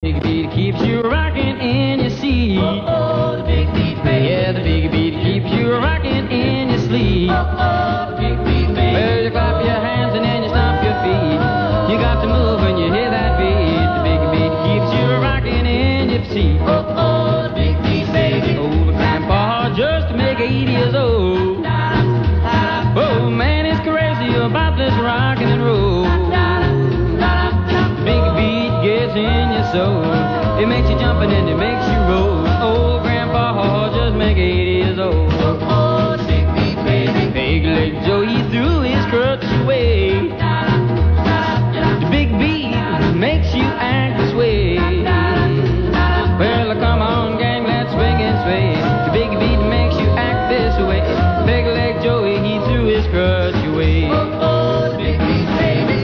big beat keeps you rocking in your seat. Oh, the big beat, baby. Yeah, the big beat keeps you rocking in your sleep. Oh, the big beat, baby. Well, you clap your hands and then you stomp your feet. You got to move when you hear that beat. The big beat keeps you rocking in your seat. Oh, the big beat, baby. Old grandpa just to make 80 years old. Oh, man is crazy about this rockin' and roll. Big beat gets in your soul. It makes you jump and then it makes you roll. Old grandpa just make 80 years old. Oh, the big beat, baby. Big leg Joe, he threw his crutch away. The big beat makes you act this way. Well, come on, gang, let's swing and sway. The big beat makes you act this way. Big leg Joey, he threw his crutch away. Oh, the big beat, baby.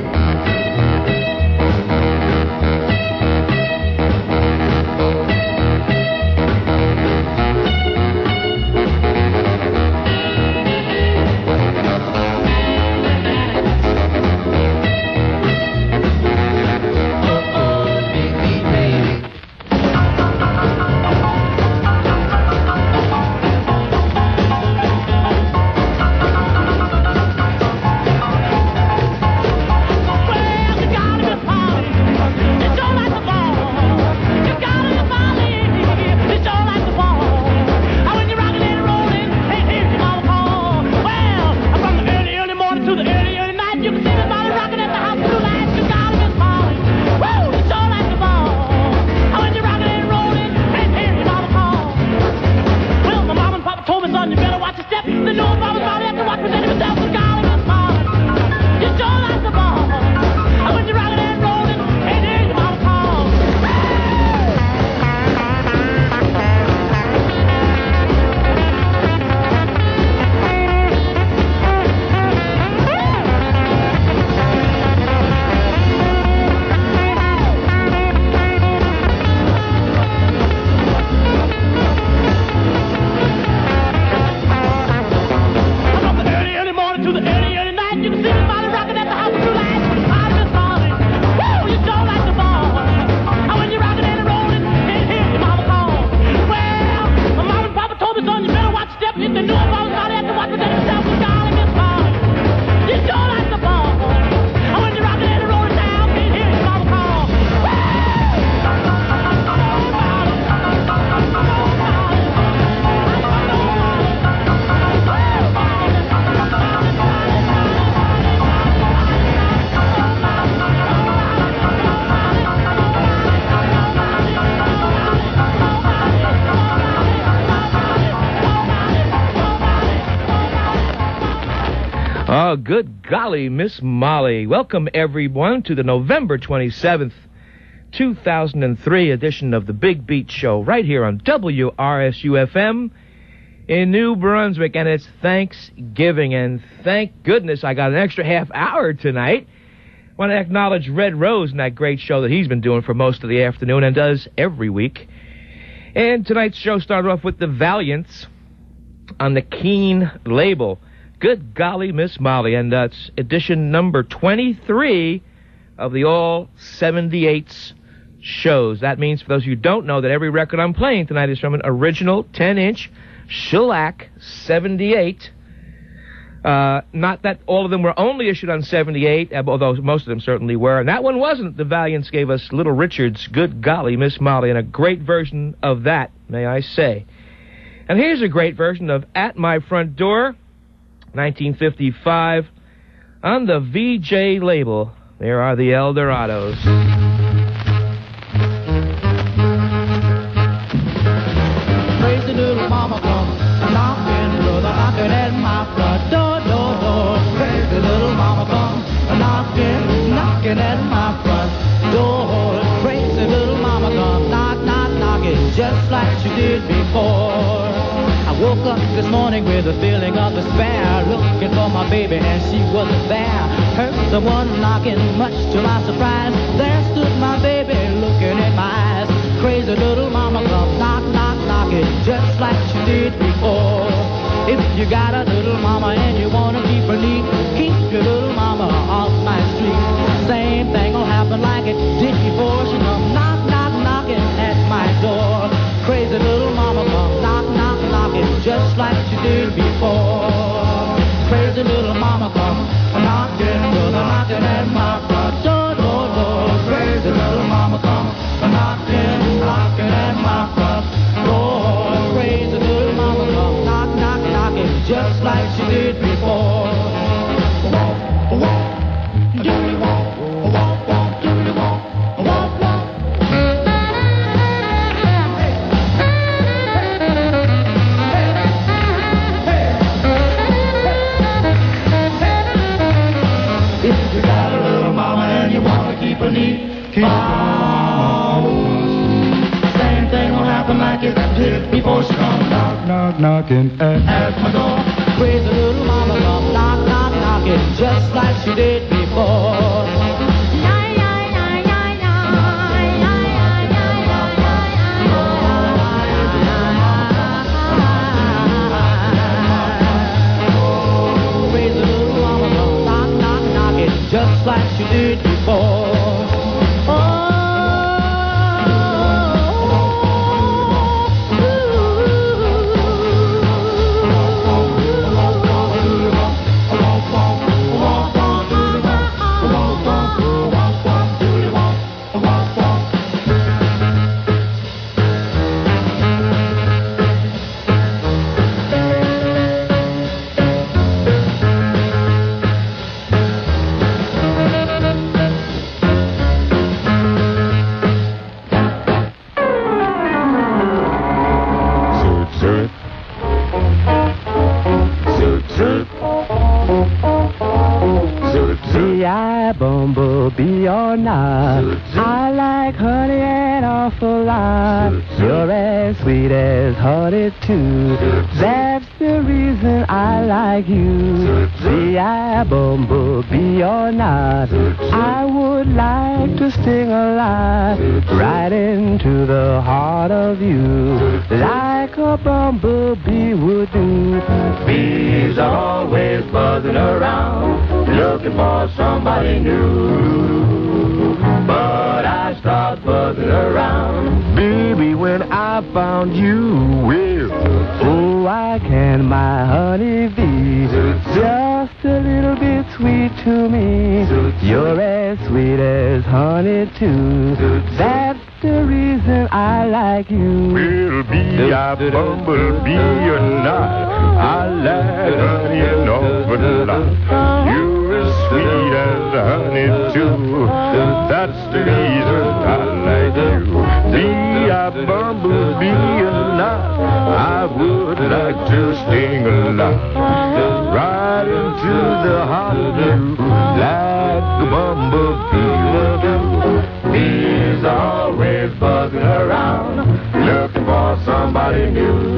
Oh, good golly, Miss Molly. Welcome, everyone, to the November 27th, 2003 edition of the Big Beat Show right here on WRSU-FM in New Brunswick. And it's Thanksgiving, and thank goodness I got an extra half hour tonight. I want to acknowledge Red Rose and that great show that he's been doing for most of the afternoon and does every week. And tonight's show started off with the Valiants on the Keen label. Good golly, Miss Molly, and that's edition number 23 of the All 78s shows. That means, for those of you who don't know, that every record I'm playing tonight is from an original 10-inch shellac 78. Not that all of them were only issued on 78, although most of them certainly were. And that one wasn't. The Valiants gave us Little Richard's Good Golly, Miss Molly, and a great version of that, may I say. And here's a great version of At My Front Door, 1955, on the VJ label. There are the Eldorados. Crazy little mama comes knocking, brother, knocking at my front door, door, door. Crazy little mama comes knocking, knocking at my front door. Crazy little mama comes knock, knock, knocking, just like she did before. I woke up this morning with a feeling of despair, looking for my baby and she wasn't there. Heard someone knocking, much to my surprise. There stood my baby looking in my eyes. Crazy little mama comes knock, knock, knocking, just like she did before. If you got a little mama and you wanna keep her neat, keep your little mama off my street. Same thing'll happen like it did before. She come knock, knock, knock, before she come knock, knock, knocking at my door. Crazy little mama come knock, knock, knocking just like she did before. Crazy little mama come knock, knock, knocking just like she did before. Bumblebee or not, I like honey an awful lot. You're as sweet as honey too. That's the reason I like you. See, I bumblebee or not, I would like to sting a lot right into the heart of you, like a bumblebee would do. Bees are always buzzing around, looking for somebody new. But I start buzzing around, baby, when I found you. Well, oh, why can't my honey be just a little bit sweet to me? You're as sweet as honey too. That's the reason I like you. Well, be a bumblebee or not, I like honey an awful lot. You're as sweet as honey too. That's the reason I like you. Be a bumblebee or not, I would like to sting a lot right into the heart of you, like a bumblebee would do. Bees are always buzzing around, looking for somebody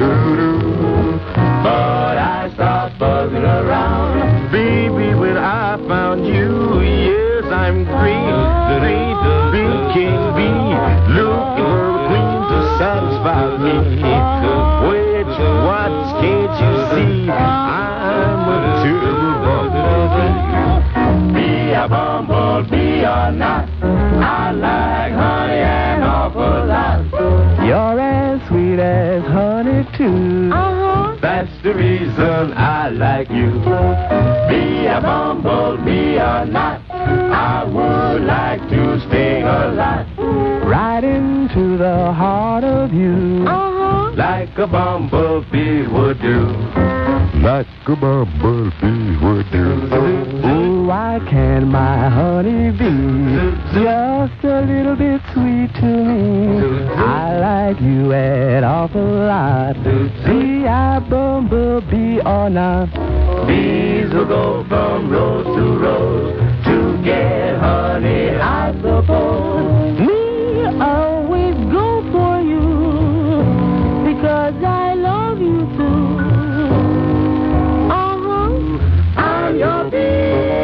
new. But I start buzzing around, baby, when I found you. Yes, I'm green, green king bee, looking for a queen to satisfy me. Which ones can't you see? I'm a true bumblebee. Be a bumblebee or not, I like honey an awful lot. You're as sweet as honey too. That's the reason I like you. Be a bumblebee or not, I would like to sting a lot right into the heart of you, like a bumblebee would do. Like a bumblebee would do. Oh, why can't my honey be just a little bit sweet to me? I like you an awful lot. Be I bumblebee or not, bees will go from rose to rose to get honey, I suppose. Me always go for you because I love you too. I'm your bee.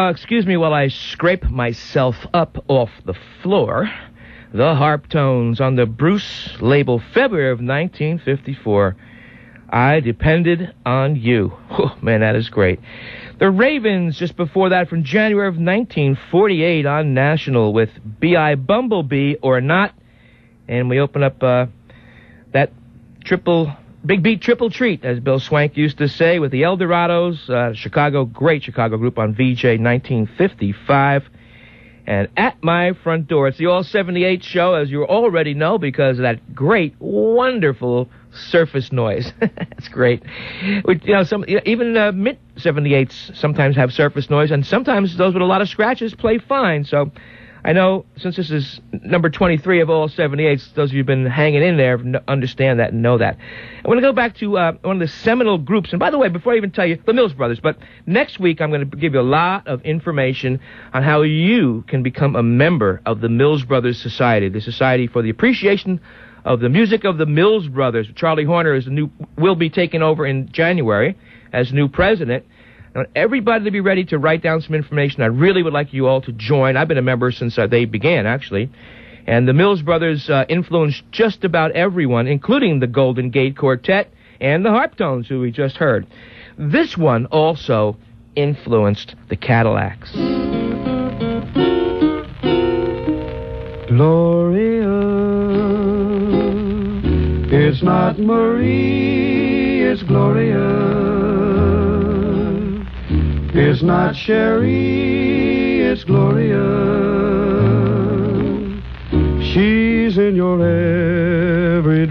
Excuse me while I scrape myself up off the floor. The Harptones on the Bruce label, February of 1954. I Depended on You. Oh, man, that is great. The Ravens, just before that, from January of 1948 on National with B.I. Bumblebee or Not. And we open up that Big Beat triple treat, as Bill Swank used to say, with the Eldorados, great Chicago group on VJ 1955. And At My Front Door. It's the All 78 show, as you already know, because of that great, wonderful surface noise. That's great. Even mid 78s sometimes have surface noise, and sometimes those with a lot of scratches play fine. So I know, since this is number 23 of All 78s, those of you who've been hanging in there understand that and know that. I want to go back to one of the seminal groups. And by the way, before I even tell you, the Mills Brothers, but next week I'm going to give you a lot of information on how you can become a member of the Mills Brothers Society, the Society for the Appreciation of the Music of the Mills Brothers. Charlie Horner will be taking over in January as new president. I want everybody to be ready to write down some information. I really would like you all to join. I've been a member since they began, actually. And the Mills Brothers influenced just about everyone, including the Golden Gate Quartet and the Harptones, who we just heard. This one also influenced the Cadillacs. Gloria, it's not Marie, it's Gloria. It's not Sherry, it's Gloria. She's in your every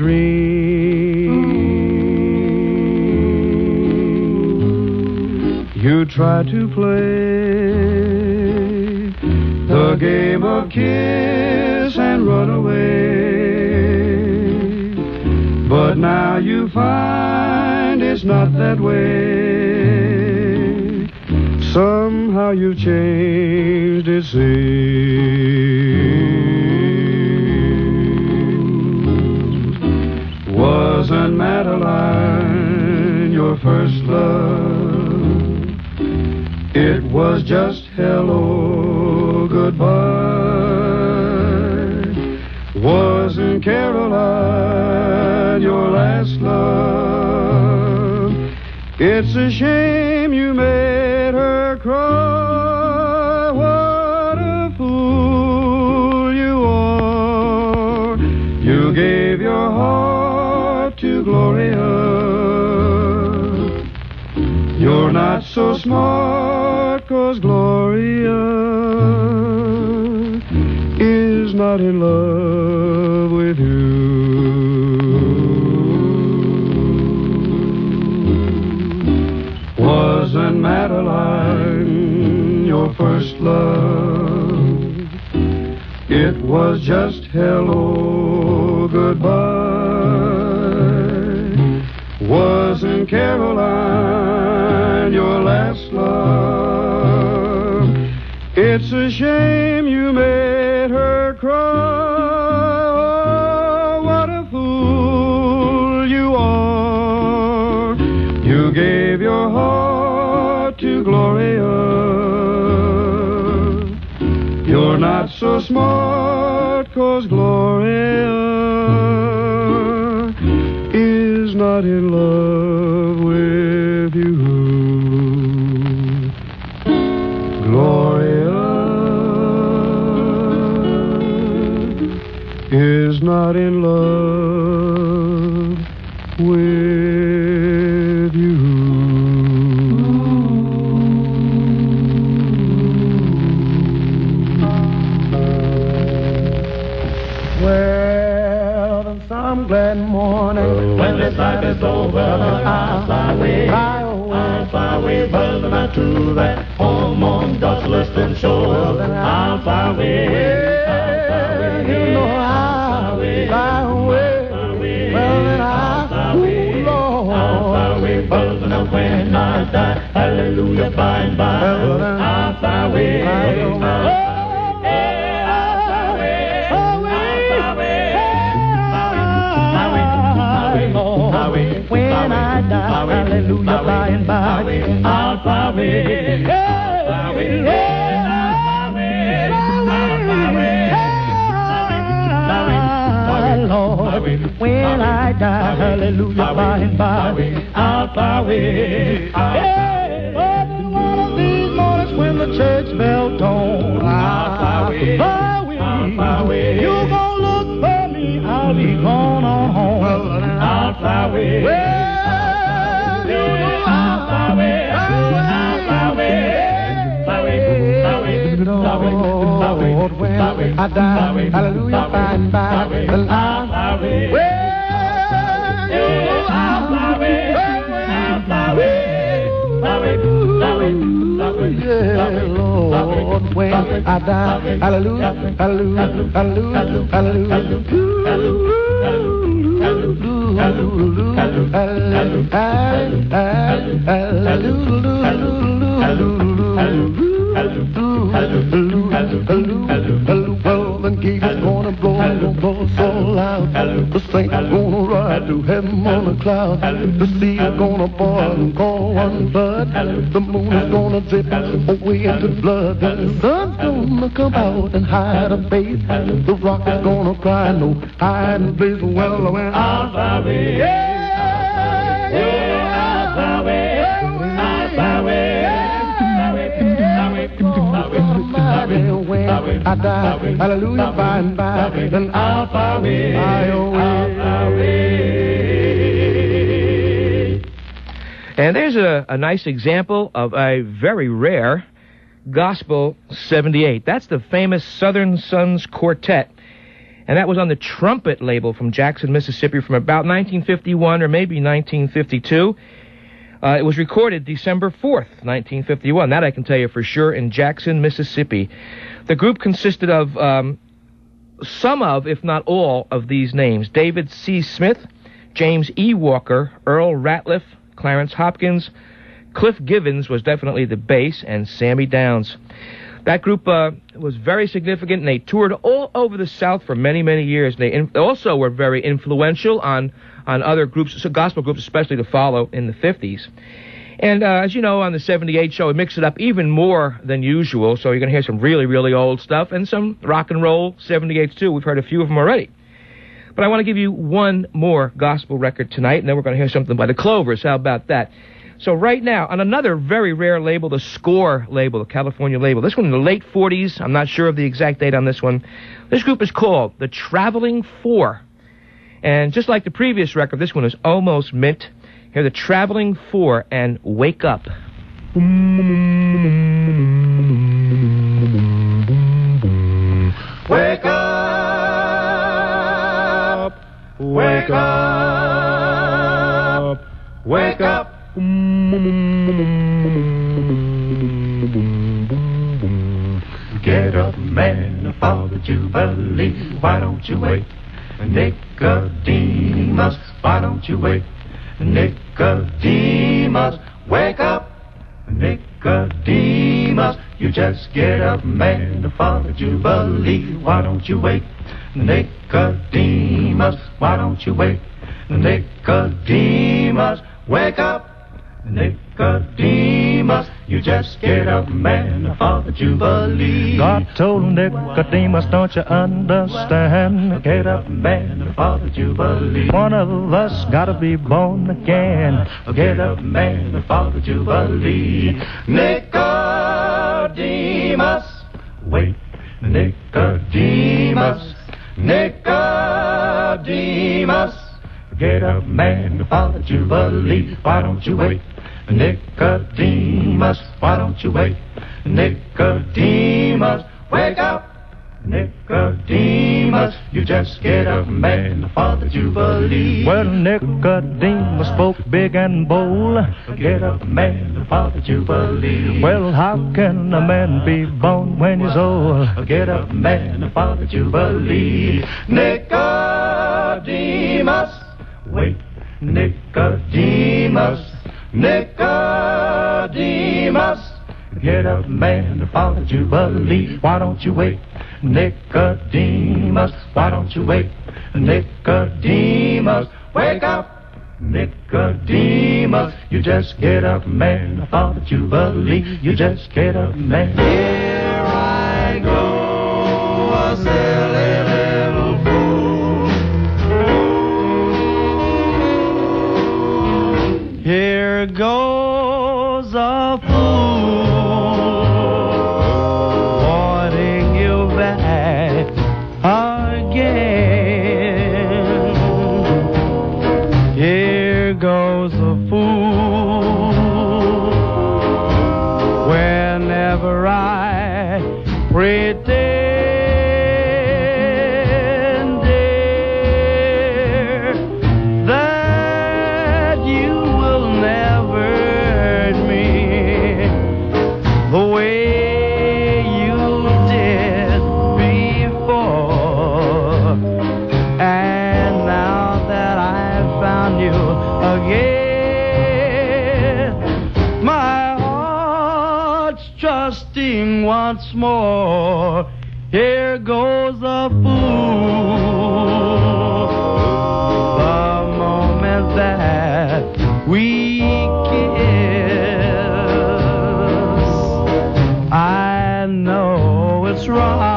dream. You try to play the game of kiss and run away, but now you find it's not that way. Somehow you've changed, it seems. Wasn't Madeline your first love? It was just hello, goodbye. Wasn't Caroline your last love? It's a shame you made her cry. What a fool you are. You gave your heart to Gloria. You're not so smart, 'cause Gloria is not in love with you. Wasn't Madeline your first love? It was just hello, goodbye. Wasn't Caroline your last love? It's a shame you made her cry. Oh, what a fool you are. You gave your heart to Gloria. You're not so smart, 'cause Gloria is not in love with you. Gloria is not in love with you. Well, on some glad morning, When this life is over, I'll fly away. I'll fly away, but not to that home on God's western shore. I'll fly away. I'll fly away. You know I'll fly away. Well, then I'll fly away. I'll fly away, but not when I die. Hallelujah, by and by. I'll fly away. When I die, hallelujah, by and by, I'll fly away. I'll fly away. hallelujah, by and by. I'll fly away. Hey, oh, one of these mornings when the church bell tone, I'll fly away. I'll fly away. You gon' look for me, I'll be gone on home. Well, I'll fly away. Well, you know I'll fly away. I'll fly away. Lord, when I die, hallelujah, by and by, well, I'll fly away. Well, you know I'll fly away. I'll fly away. Yeah, Lord, when I die, hallelujah, hallelujah, hallelujah, well, then Jesus gonna blow so loud. The saints gonna ride to heaven on a cloud. The sea is gonna boil and call one blood. The moon is gonna dip away into blood. The sun's gonna come out and hide a face. The rock is gonna cry, no hiding place. Well, when I'll fly away, yeah, I'll fly away, I'll fly away. When I die, hallelujah, by and by, then I'll fly away, I'll fly away. And there's a nice example of a very rare Gospel 78. That's the famous Southern Sons Quartet. And that was on the trumpet label from Jackson, Mississippi from about 1951 or maybe 1952. It was recorded December 4th, 1951. That I can tell you for sure, in Jackson, Mississippi. The group consisted of some of, if not all, of these names: David C. Smith, James E. Walker, Earl Ratliff, Clarence Hopkins, Cliff Givens was definitely the bass, and Sammy Downs. That group was very significant, and they toured all over the South for many, many years. They also were very influential on other groups, so gospel groups especially, to follow in the 50s. And as you know, on the 78 show, we mix it up even more than usual, so you're going to hear some really, really old stuff and some rock and roll 78s too. We've heard a few of them already. But I want to give you one more gospel record tonight, and then we're going to hear something by the Clovers. How about that? So right now, on another very rare label, the Score label, the California label, this one in the late 40s, I'm not sure of the exact date on this one. This group is called the Traveling Four. And just like the previous record, this one is almost mint. Hear the Traveling Four and Wake Up. Wake up, wake up, wake up. Get up, man, for the Jubilee. Why don't you wait? Nicodemus, why don't you wait? Nicodemus, wake up. Nicodemus, you just get up, man, for the Jubilee. Why don't you wait? Nicodemus, why don't you wait? Nicodemus, wake up. Nicodemus, you just get up, man, for the Jubilee. God told Nicodemus, don't you understand? Get up, man, for the Jubilee. One of us gotta be born again. Get up, man, for the Jubilee. Nicodemus, wait. Nicodemus, Nicodemus, get up, man, for the Jubilee. Why don't you wait? Nicodemus, why don't you wait? Nicodemus, wake up. Nicodemus, you just get up, man, for the Jubilee. Well, Nicodemus spoke big and bold. Get up, man, for the Jubilee. Well, how can a man be born when he's old? Get up, man, for the Jubilee. Nicodemus, wait. Nicodemus, Nicodemus, get up, man, for the Jubilee. Why don't you wait? Nicodemus, why don't you wait? Nicodemus, wake up. Nicodemus, you just get up, man, for the Jubilee. You just get up, man. Here I go, a silly little fool. Here goes a fool wanting you back again. Here goes a fool whenever I pretend, dear, that you will never hurt me the way you did before. And now that I've found you again, my heart's trusting once more. Here goes a fool. The moment that we kiss, I know it's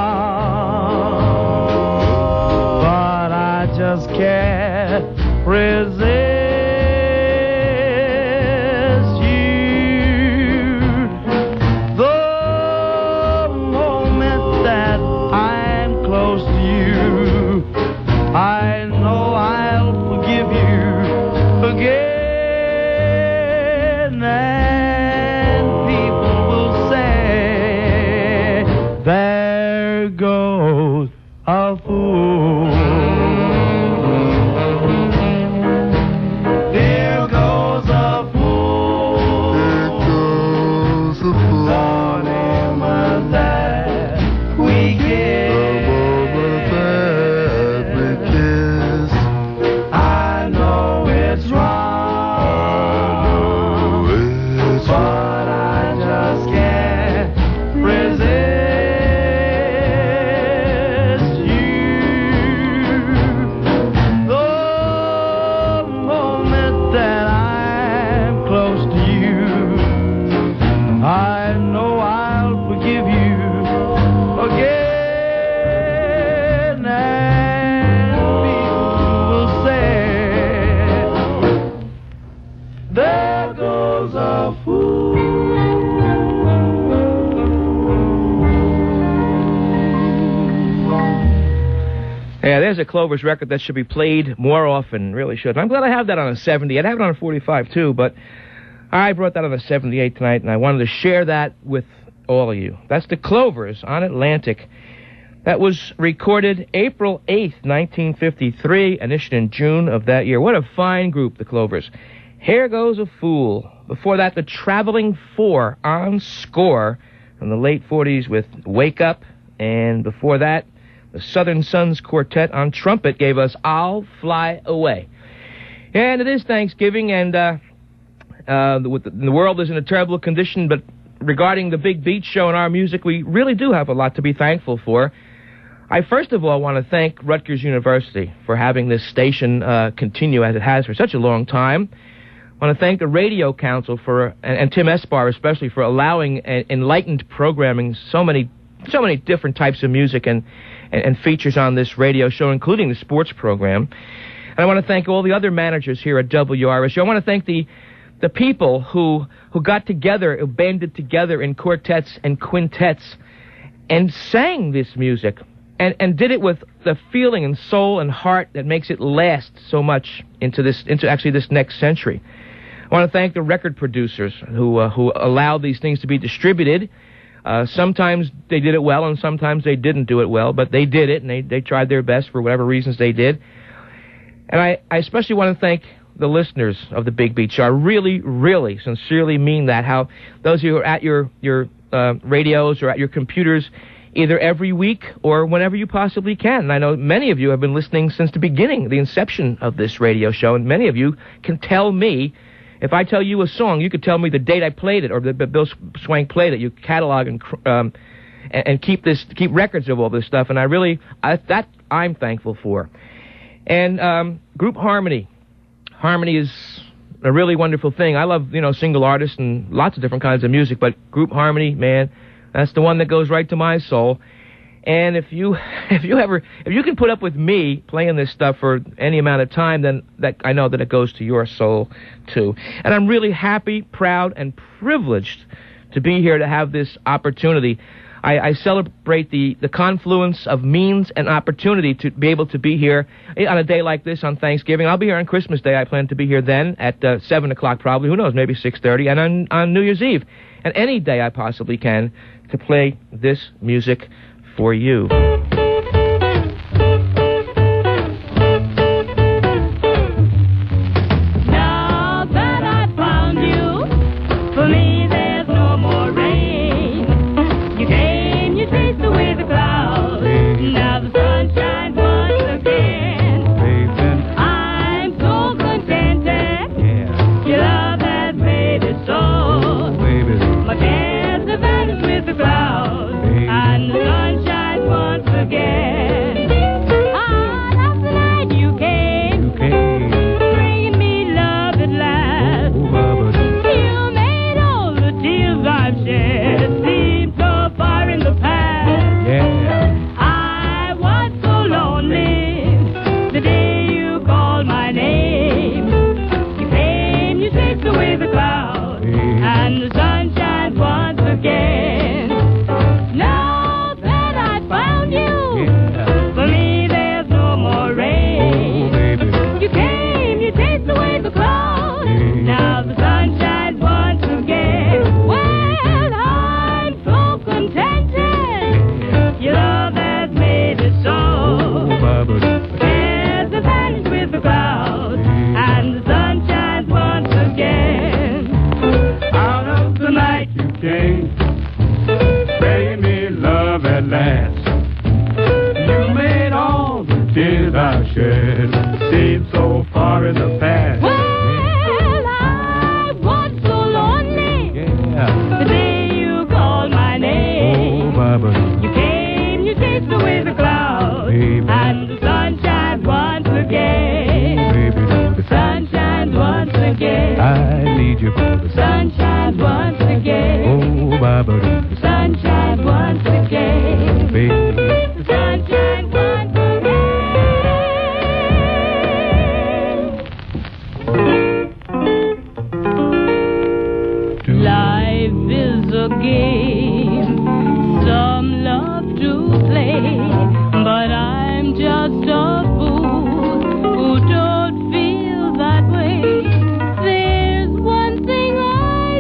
wrong, but I just can't resist you. The moment that I'm close to you, I know I'll forgive you again, and people will say, there goes a fool. There goes a fool. The moment that we kiss, I know it's wrong, but I just can't resist you. The moment that I'm close to you, I know I'll forgive you again, and people will say, there goes a fool. Yeah, there's a Clovers record that should be played more often. Really should. I'm glad I have that on a 70. I'd have it on a 45 too, but I brought that on a 78 tonight, and I wanted to share that with all of you. That's the Clovers on Atlantic. That was recorded April 8th, 1953, and issued in June of that year. What a fine group, the Clovers. Here Goes a Fool. Before that, the Traveling Four on Score from the late 40s with Wake Up. And before that, the Southern Sons Quartet on trumpet gave us I'll Fly Away. And it is Thanksgiving, and the world is in a terrible condition, but regarding the Big Beat Show and our music, we really do have a lot to be thankful for. I first of all want to thank Rutgers University for having this station continue as it has for such a long time. I want to thank the Radio Council and Tim Esbar especially for allowing enlightened programming, so many different types of music and features on this radio show, including the sports program. And I want to thank all the other managers here at WRSU. I want to thank the people who got together, who banded together in quartets and quintets and sang this music and did it with the feeling and soul and heart that makes it last so much into this next century. I want to thank the record producers who allowed these things to be distributed. Sometimes they did it well, and sometimes they didn't do it well, but they did it, and they tried their best for whatever reasons they did. And I especially want to thank the listeners of the Big Beat Show. I really, really sincerely mean that. How those of you who are at your radios or at your computers either every week or whenever you possibly can. And I know many of you have been listening since the beginning, the inception of this radio show, and many of you can tell me, if I tell you a song, you could tell me the date I played it or that Bill Swank played it. You catalog and keep records of all this stuff, and I'm thankful for. And group harmony. Harmony is a really wonderful thing. I love, single artists and lots of different kinds of music, but group harmony, man, that's the one that goes right to my soul. And if you can put up with me playing this stuff for any amount of time, then I know that it goes to your soul too. And I'm really happy, proud, and privileged to be here to have this opportunity. I celebrate the confluence of means and opportunity to be able to be here on a day like this on Thanksgiving. I'll be here on Christmas Day. I plan to be here then at 7 o'clock probably. Who knows, maybe 6:30. And on New Year's Eve. And any day I possibly can to play this music for you. Now that I found you, for me there's no more rain. You came, you chased away the clouds. Now the sun shines once again. I'm so contented. Your love has made it so. My cares have vanished with the clouds, and the sun shines once again. On of the night you came, bringing me love at last. You made all the tears I've shed seem so far in the past. I was so lonely the day you called my name. You came, you chased away the clouds, and the sun shines once again. Now that I found you, for me there's no more rain. You came, you chased away the clouds, now the sun shines once again. Well, I'm so contented, your love has made it so. Cares have vanished with the clouds, and the sun shines once again. Out of the night you came, bringing me love at last. You made all the tears I shed seem so far in the past. Well, I was so lonely the day you called my name. You came, you chased away the clouds, and the sun shines once again. The sun shines once again. I need you for the Sun shines once again. The sun shines once again. The sun shines once again. Life is a game some love to play, but I'm just a fool who don't feel that way. There's one thing I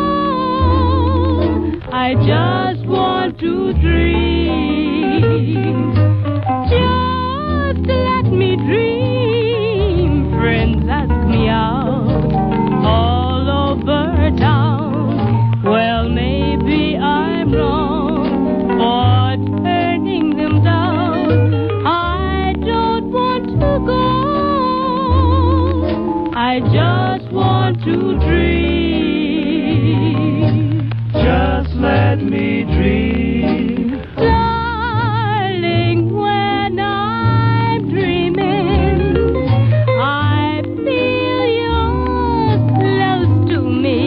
know, I just want to dream. Just let me dream. Friends ask me out all over town. Well, maybe I'm wrong for turning them down. I don't want to go, I just want to dream. Just let me dream. Darling, when I'm dreaming, I feel you're close to me.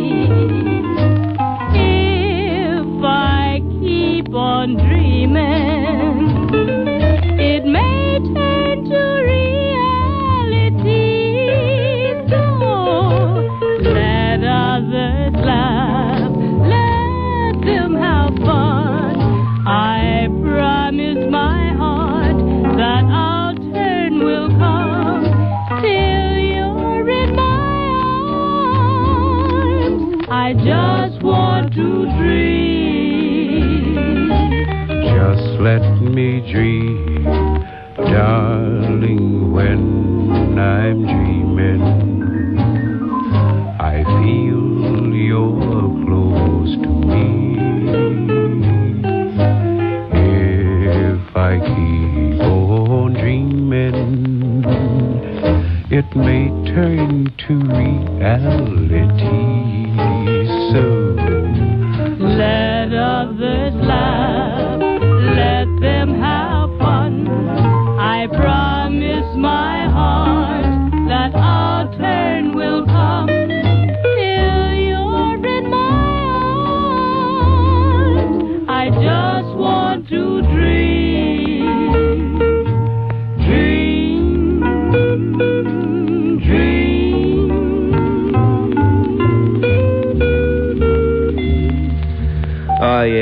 If I keep on dreaming, it may turn to reality. So let others laugh, let them have fun. I promise my heart that our turn will come till you're in my arms. I just want to dream. Just let me dream, darling, when I'm dreaming. I feel you're close to me. If I keep on dreaming, it may turn to reality. So Let others laugh, let them have fun. I promise my heart that our turn will come till you're in my arms. I just want to dream.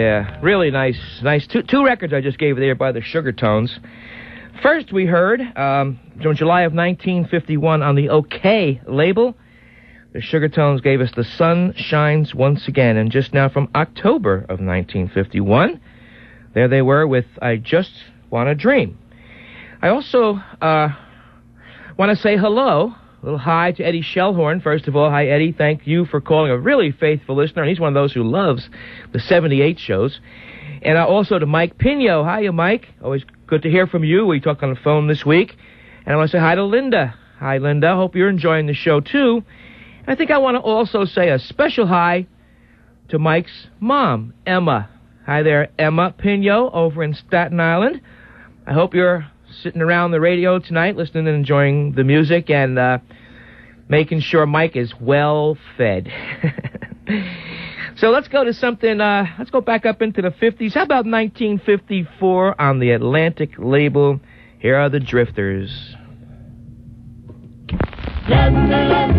Yeah, really nice. Two records I just gave you there by the Sugartones. First, we heard from July of 1951 on the OK label. The Sugartones gave us The Sun Shines Once Again. And just now from October of 1951, there they were with I Just Wanna Dream. I also want to say hello, a little hi to Eddie Shellhorn. First of all, hi, Eddie. Thank you for calling, a really faithful listener. And he's one of those who loves the 78 shows. And also to Mike Pino. Hiya, Mike. Always good to hear from you. We talked on the phone this week. And I want to say hi to Linda. Hi, Linda. Hope you're enjoying the show, too. And I think I want to also say a special hi to Mike's mom, Emma. Hi there, Emma Pino over in Staten Island. I hope you're sitting around the radio tonight, listening and enjoying the music and making sure Mike is well fed. So let's go to something, let's go back up into the 50s. How about 1954 on the Atlantic label? Here are the Drifters. Let me love.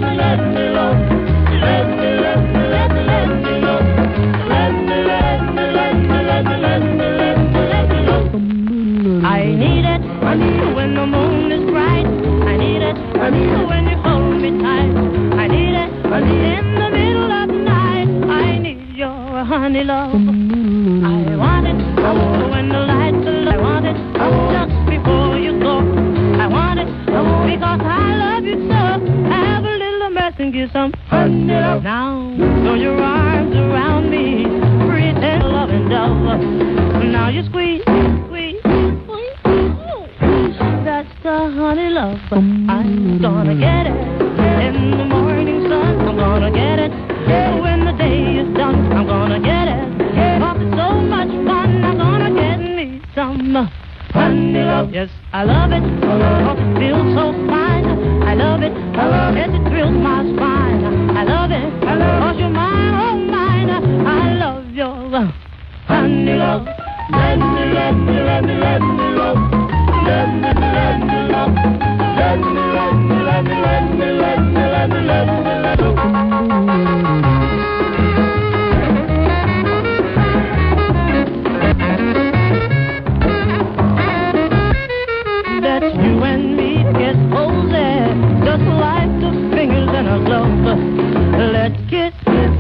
I need it when the moon is bright. I need it when you hold me tight. I need it in the middle of the night. I need your honey love. I want it when the lights are low. I want it just before you go. I want it because I love you so. Have a little mess and give some honey love. Now throw your arms around me, pretend love and dove. Now you squeeze. That's the honey love. I'm gonna get it in the morning sun. I'm gonna get it when the day is done. I'm gonna get it. Oh, it's so much fun. I'm gonna get me some honey love. Yes, I love it. Oh, it feels so fine. I love it. Yes, it thrills my spine. I love it. Oh, you're mine, oh mine. I love your honey love. Let me love. Let me love. That you and me get cozy, just like the fingers in a glove. Let's kiss.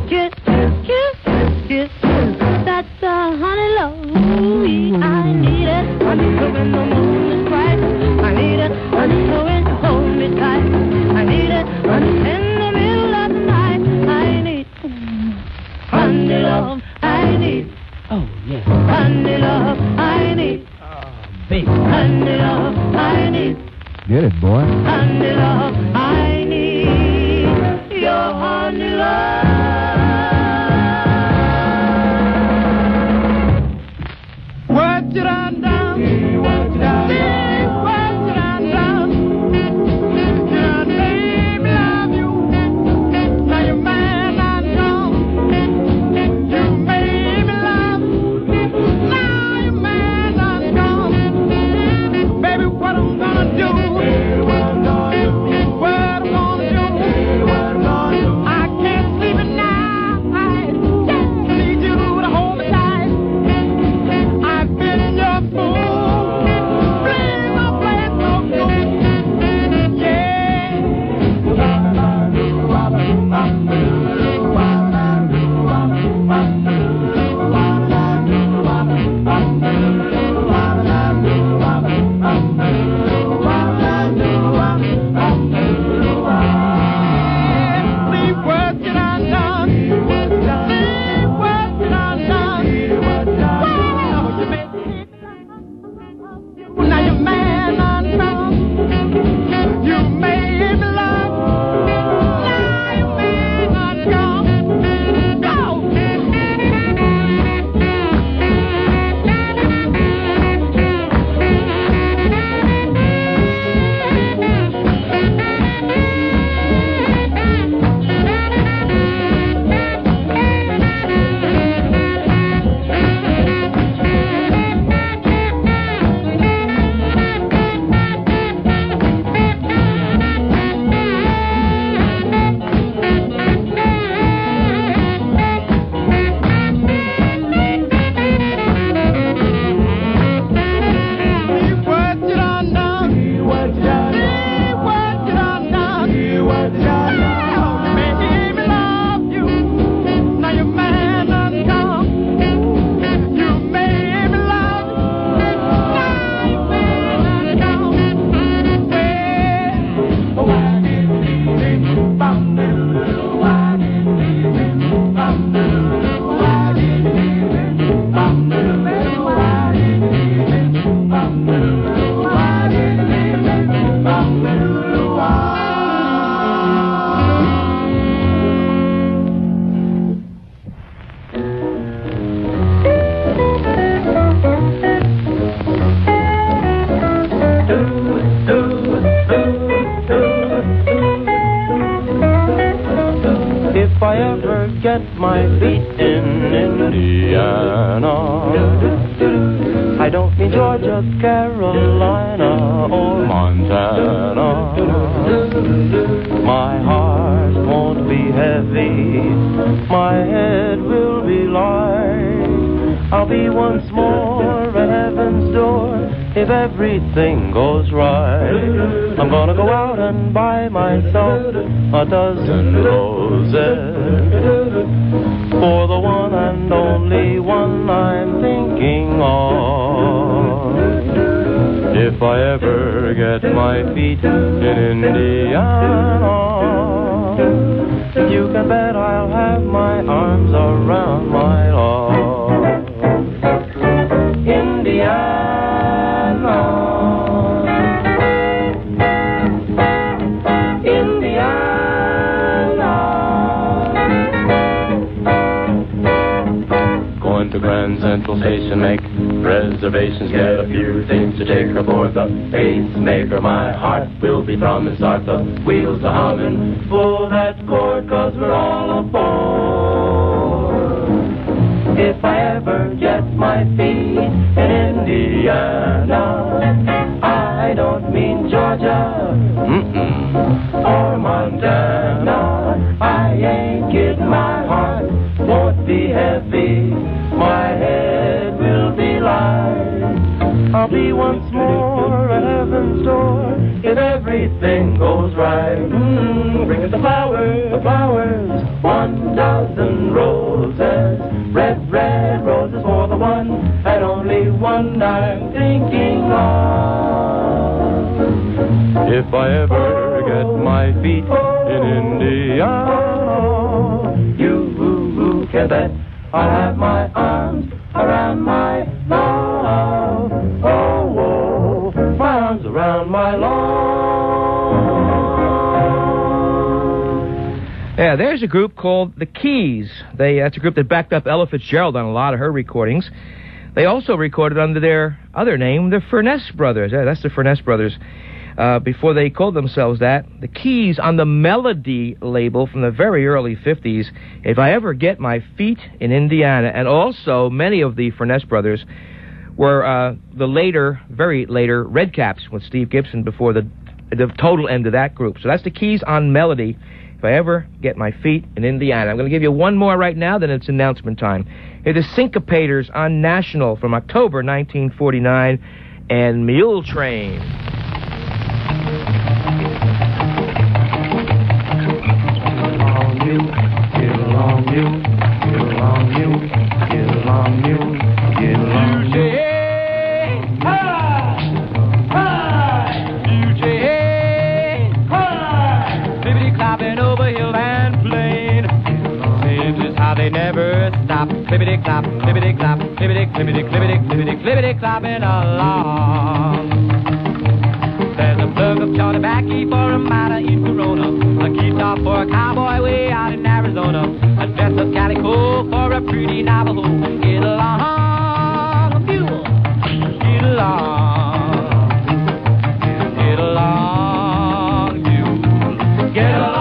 That's the honey love. I need it when the moon is bright. I need it when you hold me tight. I need it in the middle of the night. I need honey love. I need. Oh yeah. Honey love. I need. Baby. Honey love. I need. Get it, boy. Honey love. I need your honey love. What did I do? I ever get my feet in Indiana. I don't mean Georgia, Carolina, or Montana. My heart won't be heavy, my head will be light. I'll be once more at heaven's door if everything goes right. I'm gonna go out and buy myself a dozen roses for the one and only one I'm thinking of. If I ever get my feet in Indiana, you can bet I'll have my arms around my love. Indiana, Indiana. Going to Grand Central Station, make reservations, get a few things to take aboard the pacemaker. My heart will be thrumming, start the wheels a humming, pull that cord 'cause we're all aboard. If I ever get my feet in Indiana, I don't mean Georgia, or Montana. I ain't kidding, my heart won't be heavy, my head will be light. I'll be once more at heaven's door if everything goes right. Bring us the flowers, 1,000 roses, red, red roses for the one and only one I'm thinking of. If I ever get my feet in Indiana, you can bet I'll have my arms around my love. Oh, oh, my arms around my love. Yeah, there's a group called the Keys. That's a group that backed up Ella Fitzgerald on a lot of her recordings. They also recorded under their other name, the Furness Brothers. Yeah, that's the Furness Brothers. Before they called themselves that. The Keys on the Melody label from the very early 50s. If I ever get my feet in Indiana. And also, many of the Furness Brothers were the later, very later, Red Caps with Steve Gibson before the total end of that group. So that's the Keys on Melody. If I ever get my feet in Indiana. I'm going to give you one more right now, then it's announcement time. Here the Syncopators on National from October 1949 and Mule Train. Get along, mule, get along, mule, get along, mule, get along, mule. Clippity-clopping over hill and plain. This is how they never stop. Clippity-clop, clippity-clop, clippity-clippity-clippity-clippity-clopping along. There's a plug of Chaunabacky for a miner in Corona, a guitar for a cowboy way out in Arizona, a dress of calico for a pretty Navajo. Get along, mule, get along, get along, mule, get along.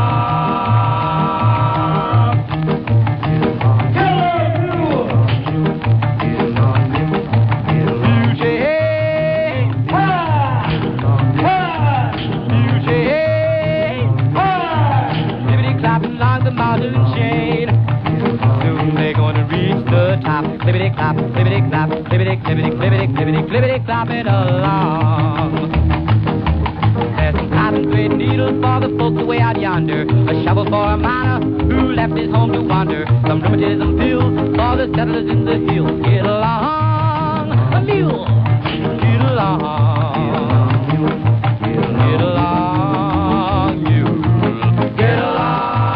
Clippity-clop, clippity-clop, clippity-clippity-clippity-clippity-clopping along. There's some cotton thread needles for the folks away out yonder, a shovel for a miner who left his home to wander, some rheumatism pills for the settlers in the hills. Get along, a mule, get along, get along, mule, get along.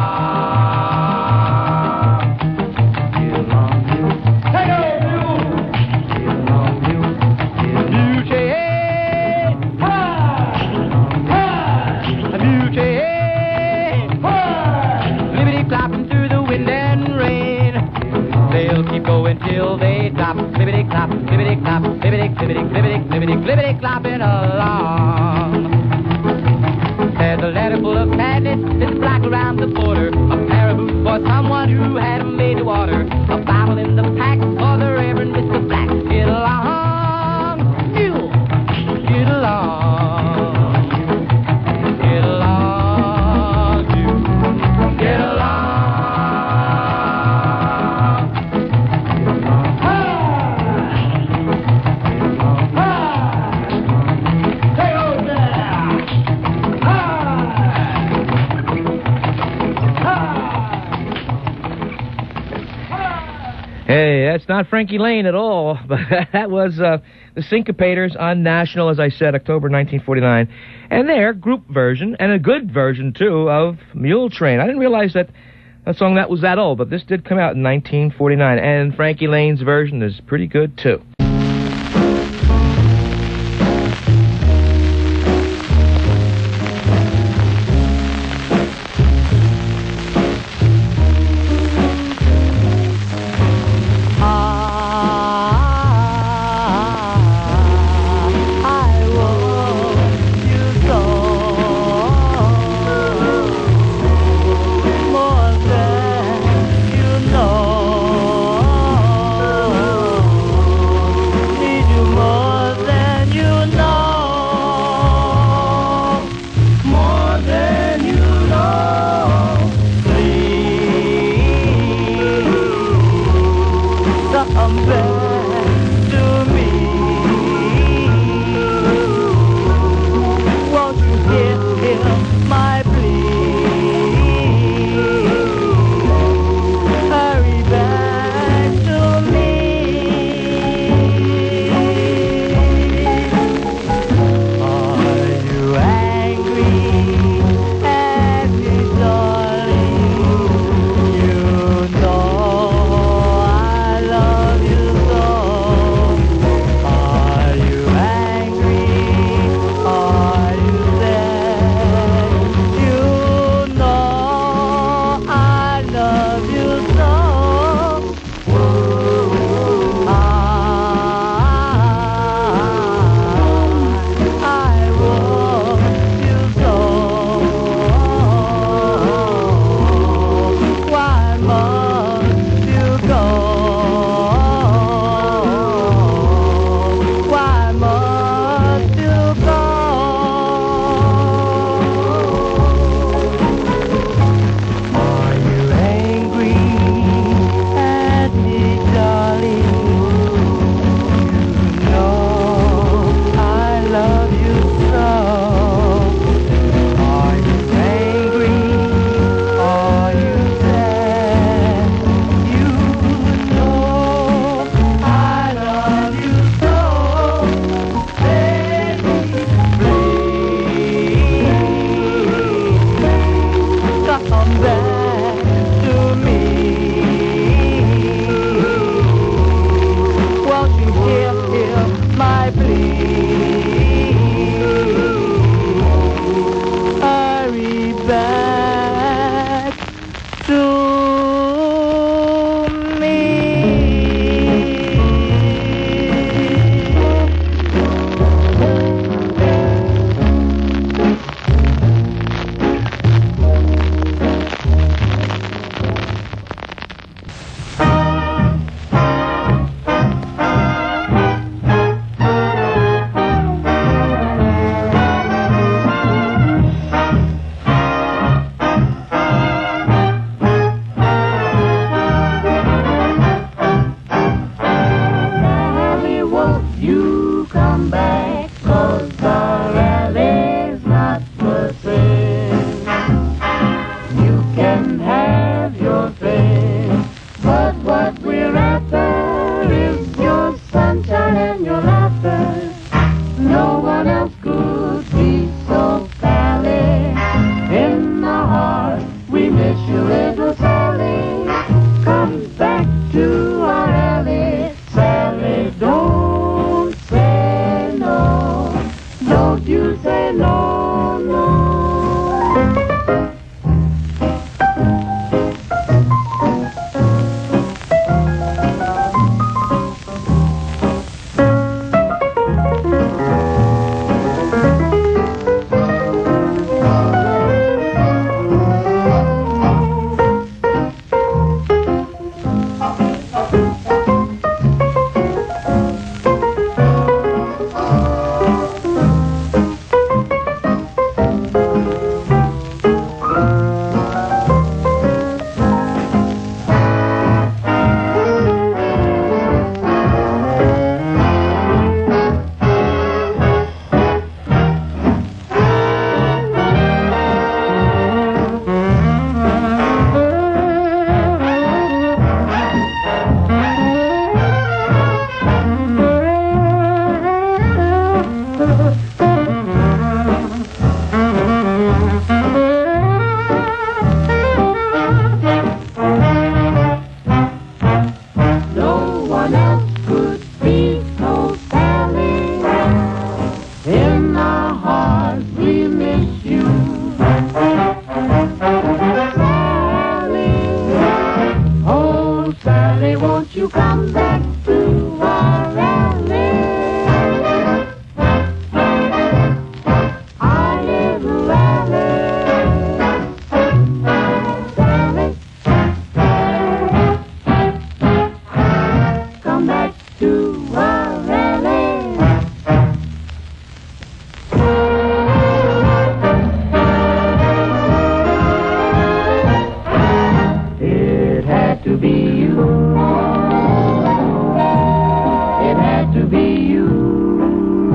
Until they drop, clippity-clop, clippity-clop, clippity-clippity-clippity-clippity-clopping along. There's a letter full of sadness, it's black around the border, a pair of boots for someone who had made the water a Bible in the pack for the Reverend Mr. Black. Get along, mule, get along, get along, mule, get along. Hey, that's not Frankie Lane at all, but that was the Syncopators on National, as I said, October 1949. And their group version, and a good version, too, of Mule Train. I didn't realize that a song that was that old, but this did come out in 1949, and Frankie Lane's version is pretty good, too. You little Sally, won't you come back to our alley? Our little alley. Sally, come back to our alley. It had to be you. It had to be you.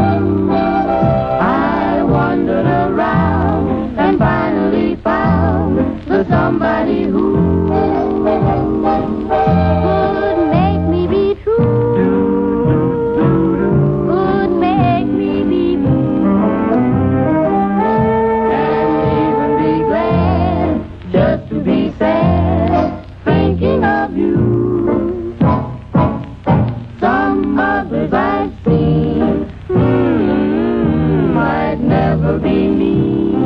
I wandered around and finally found the somebody who could make me be true, could make me be blue, and even be glad just to be sad, thinking of you. Some others I've seen might never be me,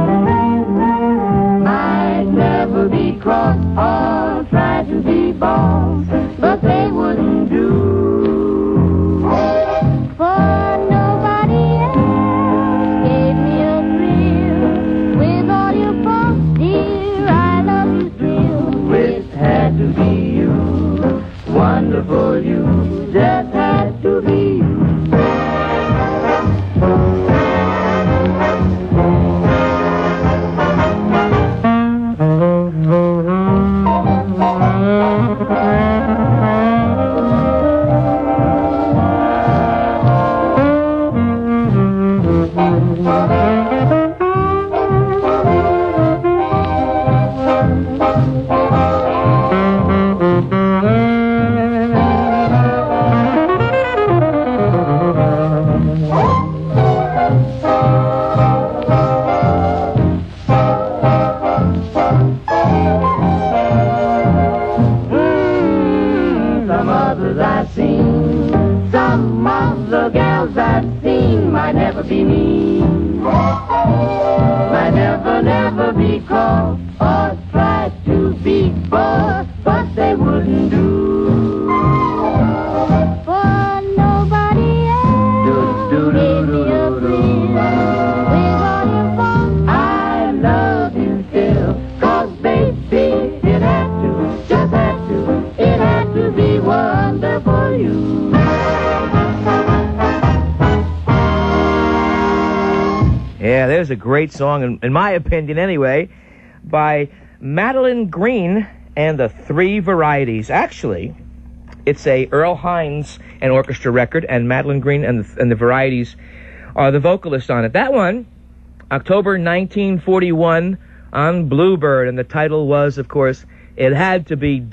might never be cross or try to be boss, but they wouldn't do. For nobody else gave me a thrill. With all your faults, dear, I love you still. It had to be you, wonderful you, just had to be you. Some others I've seen, some of the gals I've seen might never be me, might never be called or try to be bored, but they wouldn't do. For nobody else gave me a thrill. With all your faults, I love you still. 'Cause baby, it had to, just had to, it had to be wonderful you. Yeah, there's a great song, in my opinion anyway, by Madeline Green and the Three Varieties. Actually, it's a Earl Hines and orchestra record, and Madeline Green and the Varieties are the vocalists on it. That one, October 1941 on Bluebird, and the title was, of course, It Had to Be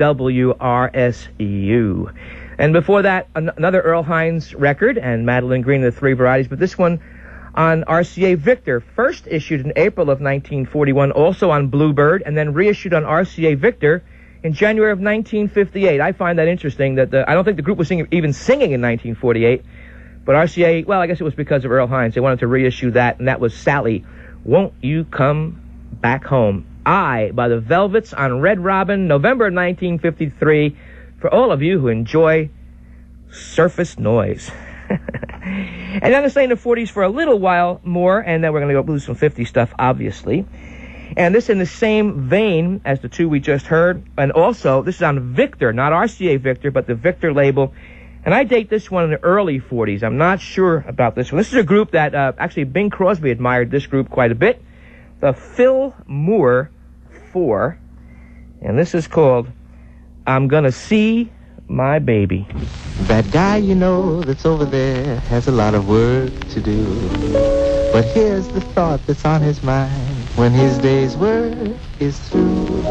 WRSU. And before that, another Earl Hines record and Madeline Green and the Three Varieties, but this one on RCA Victor, first issued in April of 1941, also on Bluebird, and then reissued on RCA Victor in January of 1958. I find that interesting that I don't think the group was even singing in 1948, but RCA, well, I guess it was because of Earl Hines. They wanted to reissue that, and that was Sally, Won't You Come Back Home? I, by the Velvets on Red Robin, November 1953, for all of you who enjoy surface noise. And then I'm staying in the 40s for a little while more, and then we're going to go do some 50 stuff, obviously. And this in the same vein as the two we just heard, and also, this is on Victor, not RCA Victor, but the Victor label. And I date this one in the early 40s. I'm not sure about this one. This is a group that, actually, Bing Crosby admired this group quite a bit. The Phil Moore 4. And this is called I'm Gonna See My Baby. That guy you know that's over there has a lot of work to do. But here's the thought that's on his mind when his day's work is through.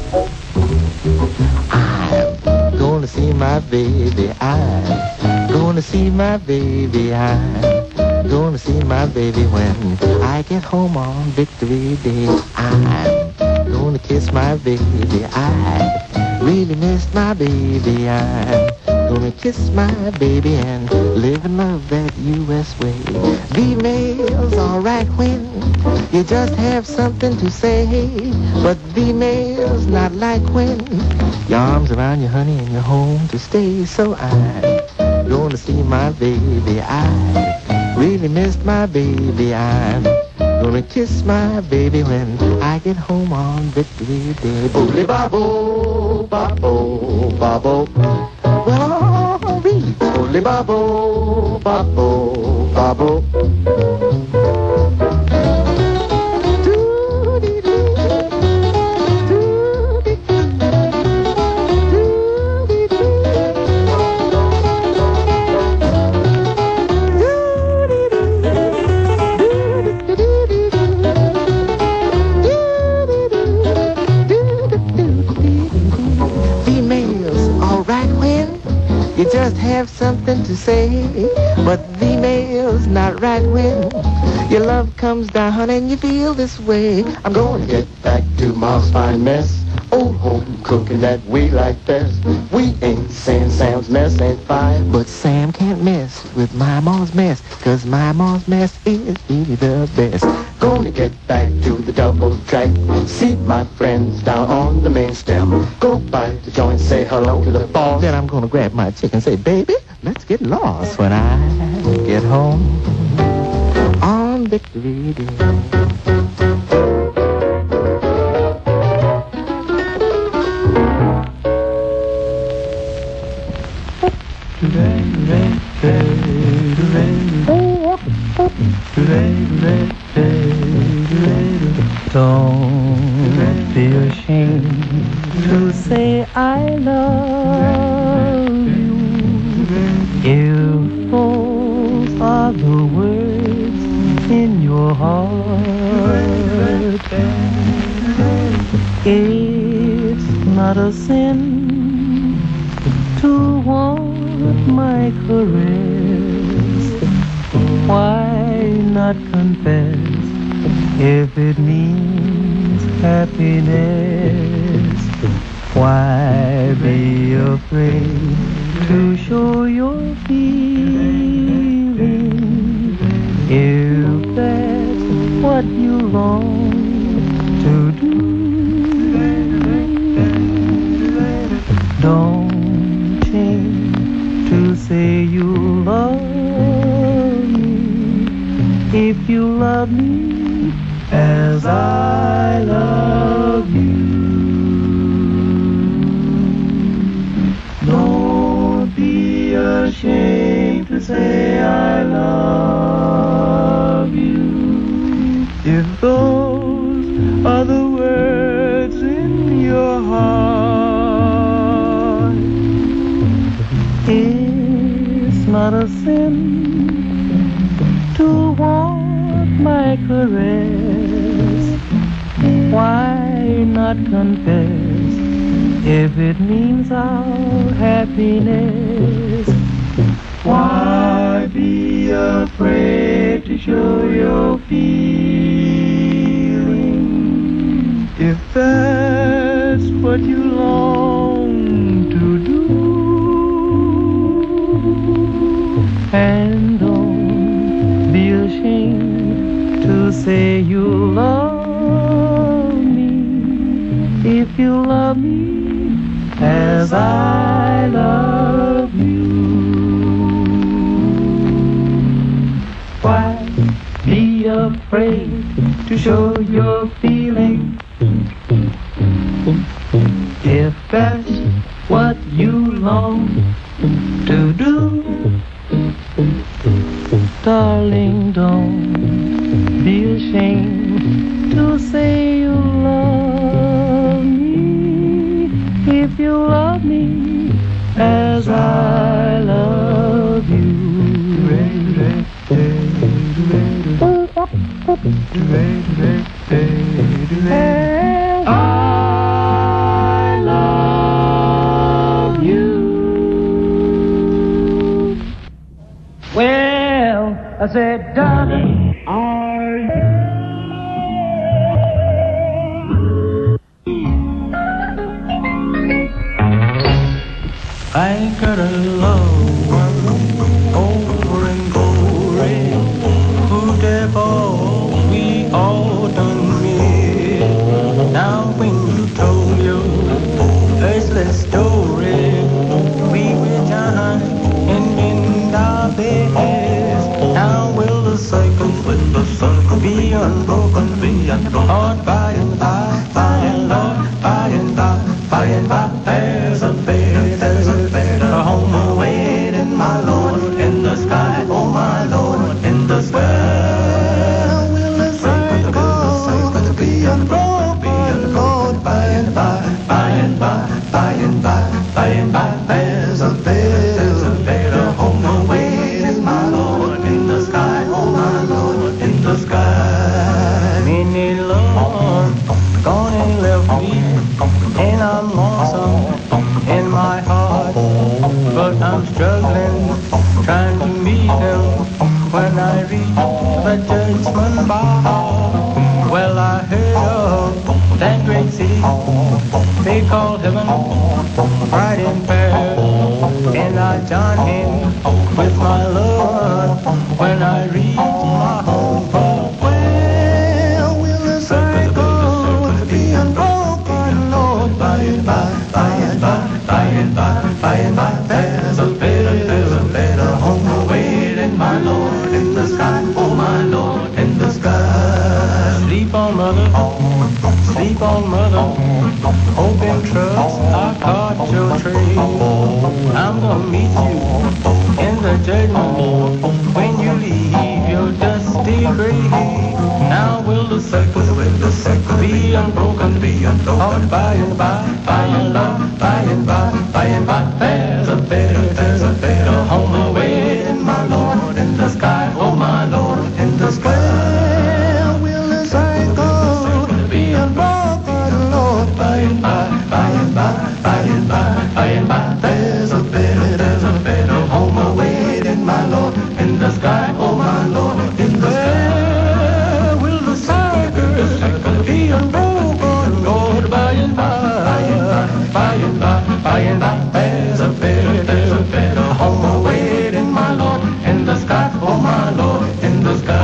I'm going to see my baby. I'm going to see my baby. I'm going to see my baby when I get home on Victory Day. I'm going to kiss my baby. I really miss my baby. I'm Gonna kiss my baby and live and love that U.S. way. Females alright when you just have something to say, but females not like when your arms around your honey and you're home to stay. So I'm going to see my baby. I really missed my baby. I'm gonna kiss my baby when I get home on Victory Day. Booty babo, babo, babo. Well, I'll read. Booty babo, babo, babo. You just have something to say, but the mail's not right when your love comes down and you feel this way. I'm going to get back to Mom's fine mess, old home cooking that we like best. We ain't saying Sam's mess ain't fine, but Sam can't mess with my mom's mess, 'cause my mom's mess is really the best. Gonna get back to the double track, see my friends down on the main stem. Go by the joint, say hello to the boss. Then I'm gonna grab my chick and say, baby, let's get lost when I get home on Victory Day. Don't be ashamed to say I love you. If those are the words in your heart, it's not a sin to want my caress. Why not confess if it means happiness? Why be afraid to show your feeling if that's what you long to do? Don't change to say you love me if you love me as I love you. Don't be ashamed to say I love you. If those are the words in your heart, it's not a sin to want my caress. Why not confess if it means our happiness? Why be afraid to show your feeling if that's what you long to do? And don't be ashamed to say you love me if you love me as I love you. Why be afraid to show your feeling if that's what you long to do? Darling, don't be ashamed to say you love me if you love me as I love you. I love you. Well, I said, darling, are you? I got a loved one over in glory, who did all we all done miss. Now when you told your earthly story, we were giant and in our beds. Now will the circle be unbroken, hard by and by, Lord, by and by, there's a better home awaiting my Lord in the sky, oh my Lord, in the sky. Will the circle be unbroken, Lord, by and by, there's a better home awaiting my Lord in the sky, oh my Lord, in the sky. Many Lord gone and left me, and I'm lonesome in my heart, but I'm struggling, trying to meet them when I reach the judgment bar. Well, I heard of that great city they call heaven, bright and fair, and I join in with my Lord when I reach my home. Well, will the circle be unbroken, Lord, by and by, there's a better home awaiting my Lord in the sky, oh my Lord, in the sky. Sleep on, mother, hope and trust I caught your trail. I'm gonna meet you in the judgment when you leave your dusty grave. Now will the circle be unbroken, hard by and by, there's a better home awaiting my Lord in the sky, oh my Lord, in the sky. Will the circle be unbroken, Lord, by and by, there's a better home awaiting my Lord in the sky, oh my Lord, in the sky. Will the circle be unbroken, Lord, by and by, there's a better home awaiting my Lord in the sky, oh my Lord, in the sky.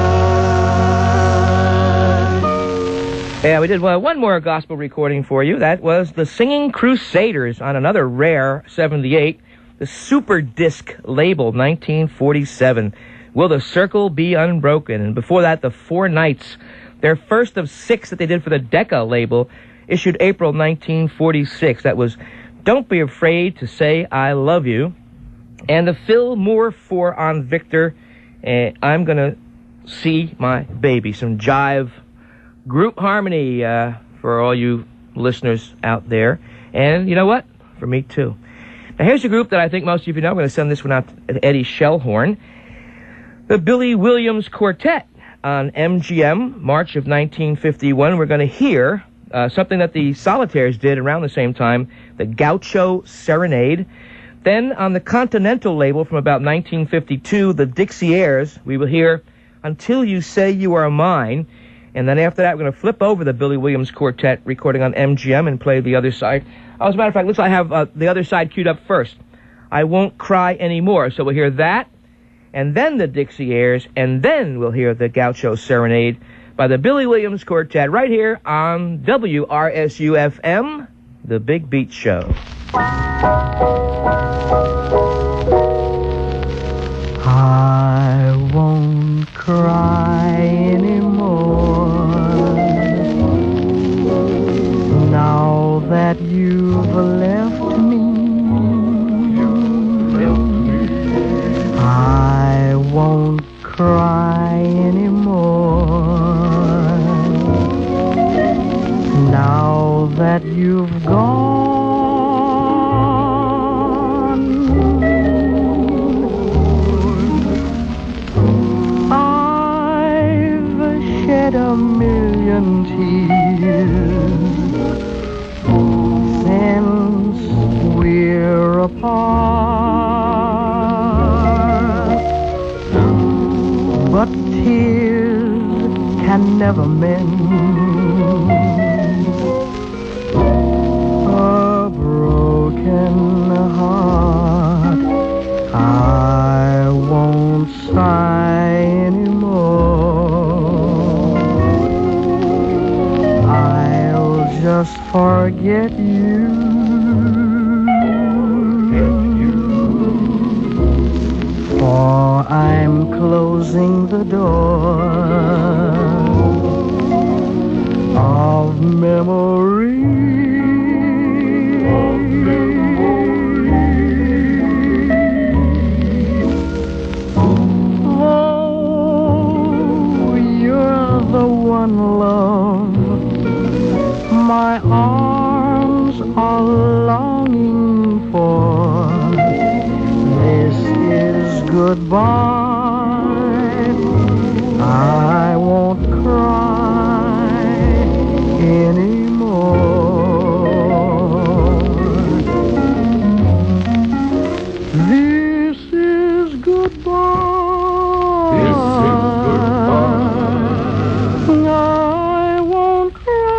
Yeah, we did one more gospel recording for you. That was the Singing Crusaders on another rare 78, the Super Disc label, 1947. Will the Circle Be Unbroken? And before that, the Four Knights, their first of 6 that they did for the Decca label, issued April 1946. That was Don't Be Afraid to Say I Love You. And the Phil Moore 4 on Victor, I'm Gonna See My Baby. Some jive group harmony for all you listeners out there. And you know what? For me, too. Now, here's a group that I think most of you know. I'm going to send this one out to Eddie Shellhorn. The Billy Williams Quartet on MGM, March of 1951. We're going to hear something that the Solitaires did around the same time, the Gaucho Serenade. Then on the Continental label from about 1952, the Dixie Airs, we will hear Until You Say You Are Mine. And then after that, we're going to flip over the Billy Williams Quartet recording on MGM and play the other side. As a matter of fact, looks like I have the other side queued up first. I Won't Cry Anymore. So we'll hear that, and then the Dixie Airs, and then we'll hear the Gaucho Serenade by the Billy Williams Quartet right here on WRSU-FM, The Big Beat Show. I won't cry anymore now that you've left me. I won't cry anymore now that you've gone. Shed a million tears since we're apart, but tears can never mend a broken heart. closing the door of memory. Oh, you're the one, love, my arms are longing for. This is goodbye. I won't cry anymore. This is goodbye. This is goodbye. I won't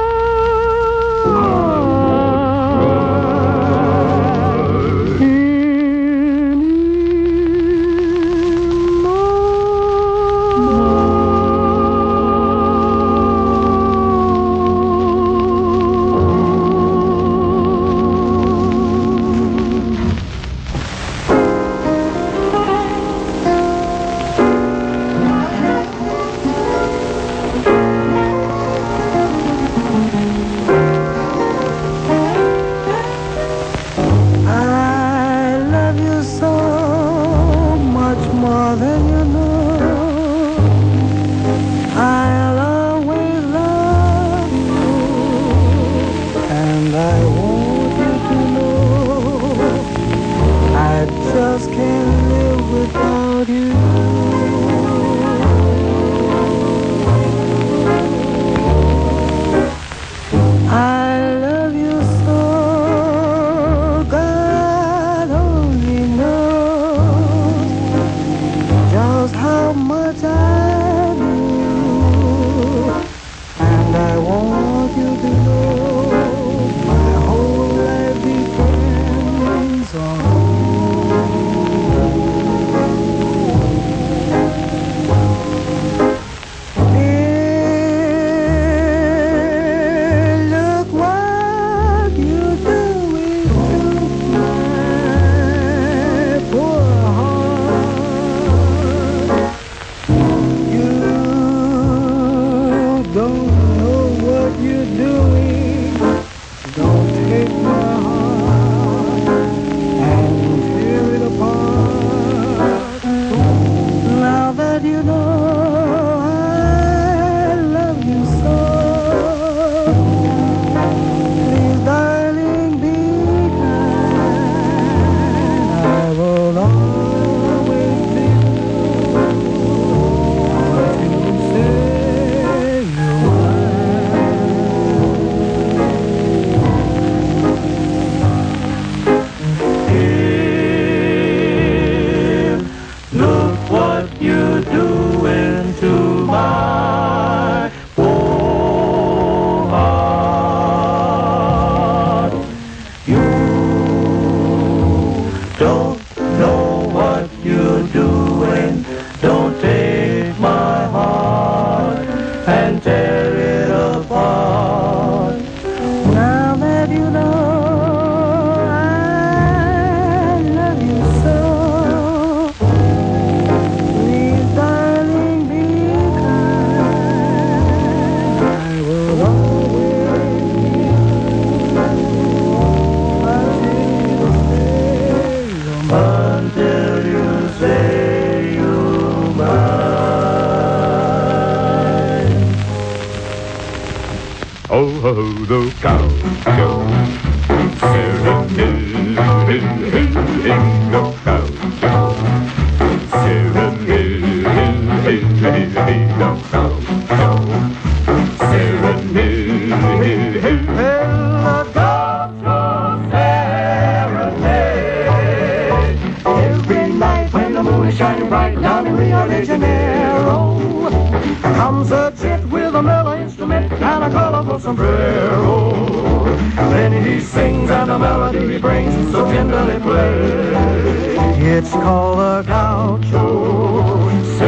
the cow go. Sarah Mill, Mill, Mill, Mill, the cow go. Sarah Mill, Mill, Mill, Mill, Mill, the cow go. Sarah Mill, Mill, Mill, Mill, the cow go. Sarah Mill. Every night when the moon is shining bright down in Rio de Janeiro, comes a chit with a mellow instrument and a colorful sombrero. Then he sings and the melody he brings so tenderly plays. It's called a gaucho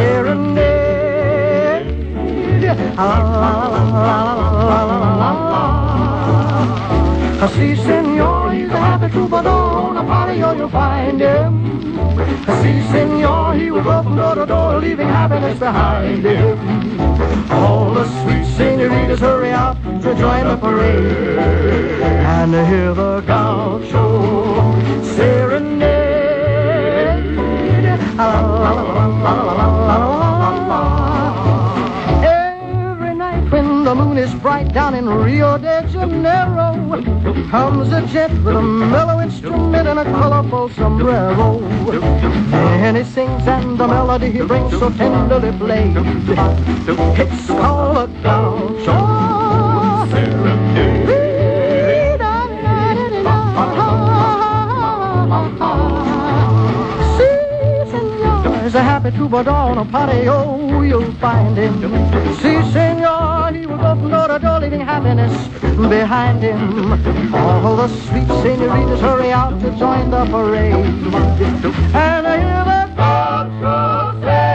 serenade. La la la la la la la la. See, senor, he's a happy troubadour. On a party, you'll find him Si, senor, he would go from door to door, leaving happiness behind him. All the sweet senoritas hurry out to join the parade and to hear the gaucho serenade. Every night when the moon is bright down in Rio de Janeiro, comes a gent with a mellow instrument and a colorful sombrero. And he sings and the melody he brings so tenderly played, it's called a gaucho serenade. A happy troubadour on a patio, you'll find him. Si, senor, he will go from door to door, leaving happiness behind him. All the sweet senoritas hurry out to join the parade and hear the gaucho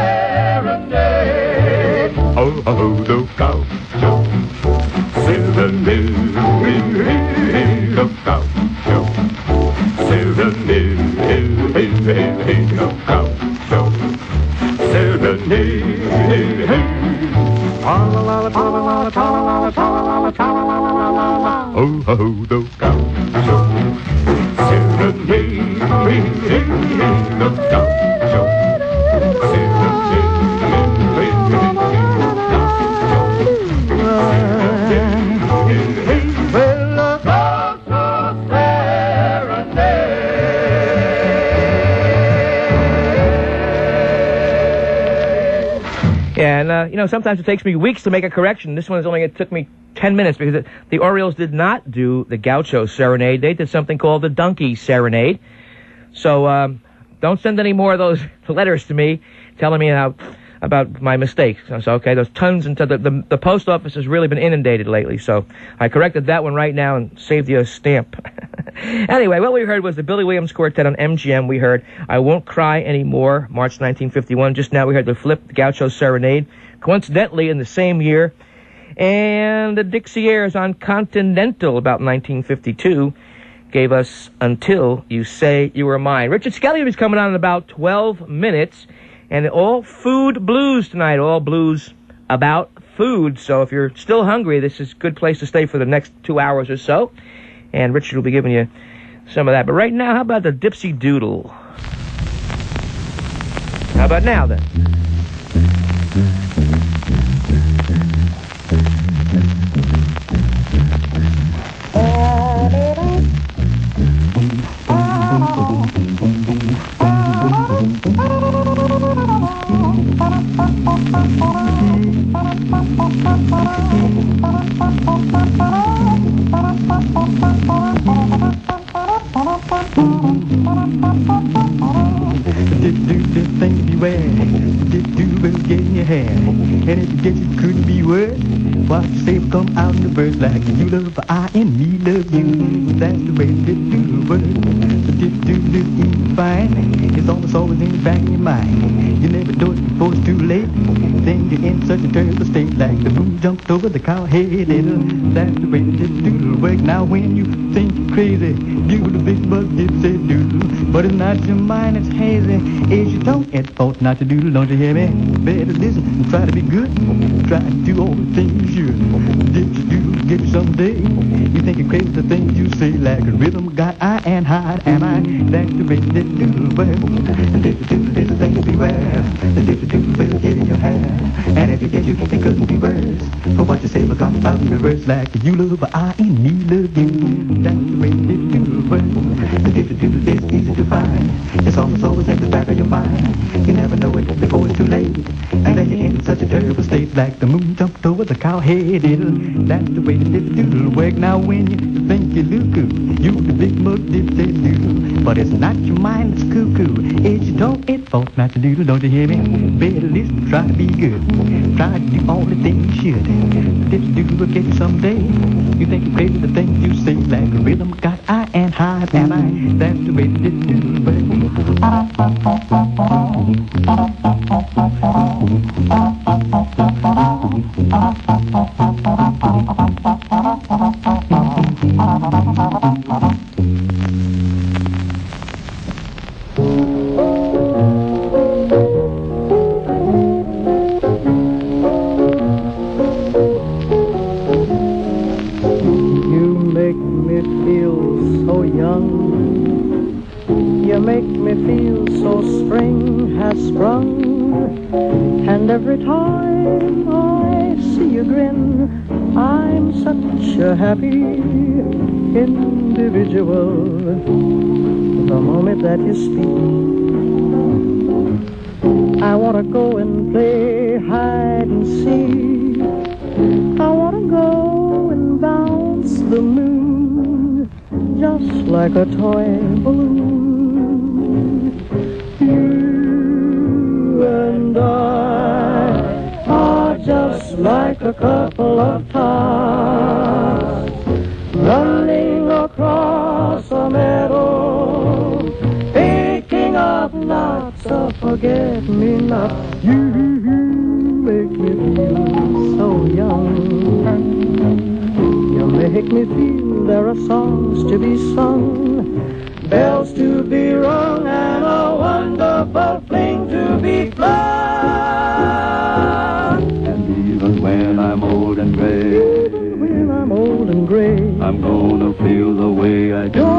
serenade. Oh, oh, the gaucho serenade, the gaucho serenade, the gaucho serenade. Oh, oh, the gaucho serenade, the gaucho And, sometimes it takes me weeks to make a correction. This one it took me 10 minutes because the Orioles did not do the Gaucho Serenade. They did something called the Donkey Serenade. So, don't send any more of those letters to me telling me about my mistakes. So, okay, there's tons and tons. The post office has really been inundated lately, so I corrected that one right now and saved you a stamp. Anyway, what we heard was the Billy Williams Quartet on MGM. We heard I Won't Cry Anymore, March 1951. Just now we heard the Flip Gaucho Serenade, coincidentally in the same year. And the Dixie Airs on Continental, about 1952, gave us Until You Say You Were Mine. Richard Skelly is coming on in about 12 minutes. And all food blues tonight, all blues about food. So if you're still hungry, this is a good place to stay for the next 2 hours or so. And Richard will be giving you some of that. But right now, how about the Dipsy Doodle? How about now, then? Things you wear, do will get in your hair, and if you guess it couldn't be worse, why say come out in the verse like you love I and me love you. That's the way to do the work. Do fine. It's always in the back of your mind. You never do it before it's too late. Then you're in such a terrible state like the moon jumped over the cow head. That's the way to do the work. Now when you think you're crazy, do the big bug dipsy doodle. But it's not your mind, it's hazy. Is you don't at fault not to doodle, don't you hear me? Better listen and try to be good. Try to do all the things you should. Dipsy doodle get you someday. You think you're crazy the things you say like a rhythm got I and hide and I. That's the way to do the work. The dipsy doodle is a thing to beware. The dipsy doodle will get in your hair. And if you get you, it couldn't be worse. For what you say will come out in reverse like you love I and me love you. That's the way to do the work. The dipsy doodle is easy to find. It's always in the back of your mind. You never know it before it's too late. And then you're in such a terrible state like the moon jumped over the cow head. That's the way the dipsy doodle work. Now when you think you look good, you the big mug dipsy doodle. But it's not your mind that's cuckoo. It's you don't it fault not to doodle, don't you hear me? Better listen, try to be good. Try to do all the things you should. Dipsy doodle will get you someday. You think you're crazy the things you say like a rhythm got I and hide and I. That's the way the dipsy doodle work. so young. You make me feel so spring has sprung. And every time I see you grin, I'm such a happy individual. The moment that you speak, I want to go and play hide and seek. I want to go and bounce the moon just like a toy balloon. You and I are just like a couple of tots running across a meadow, picking up lots of forget-me-nots. You make me feel so young. You make me feel there are songs to be sung, bells to be rung, and a wonderful fling to be flung. And even when I'm old and gray, When I'm old and gray, I'm gonna feel the way I do.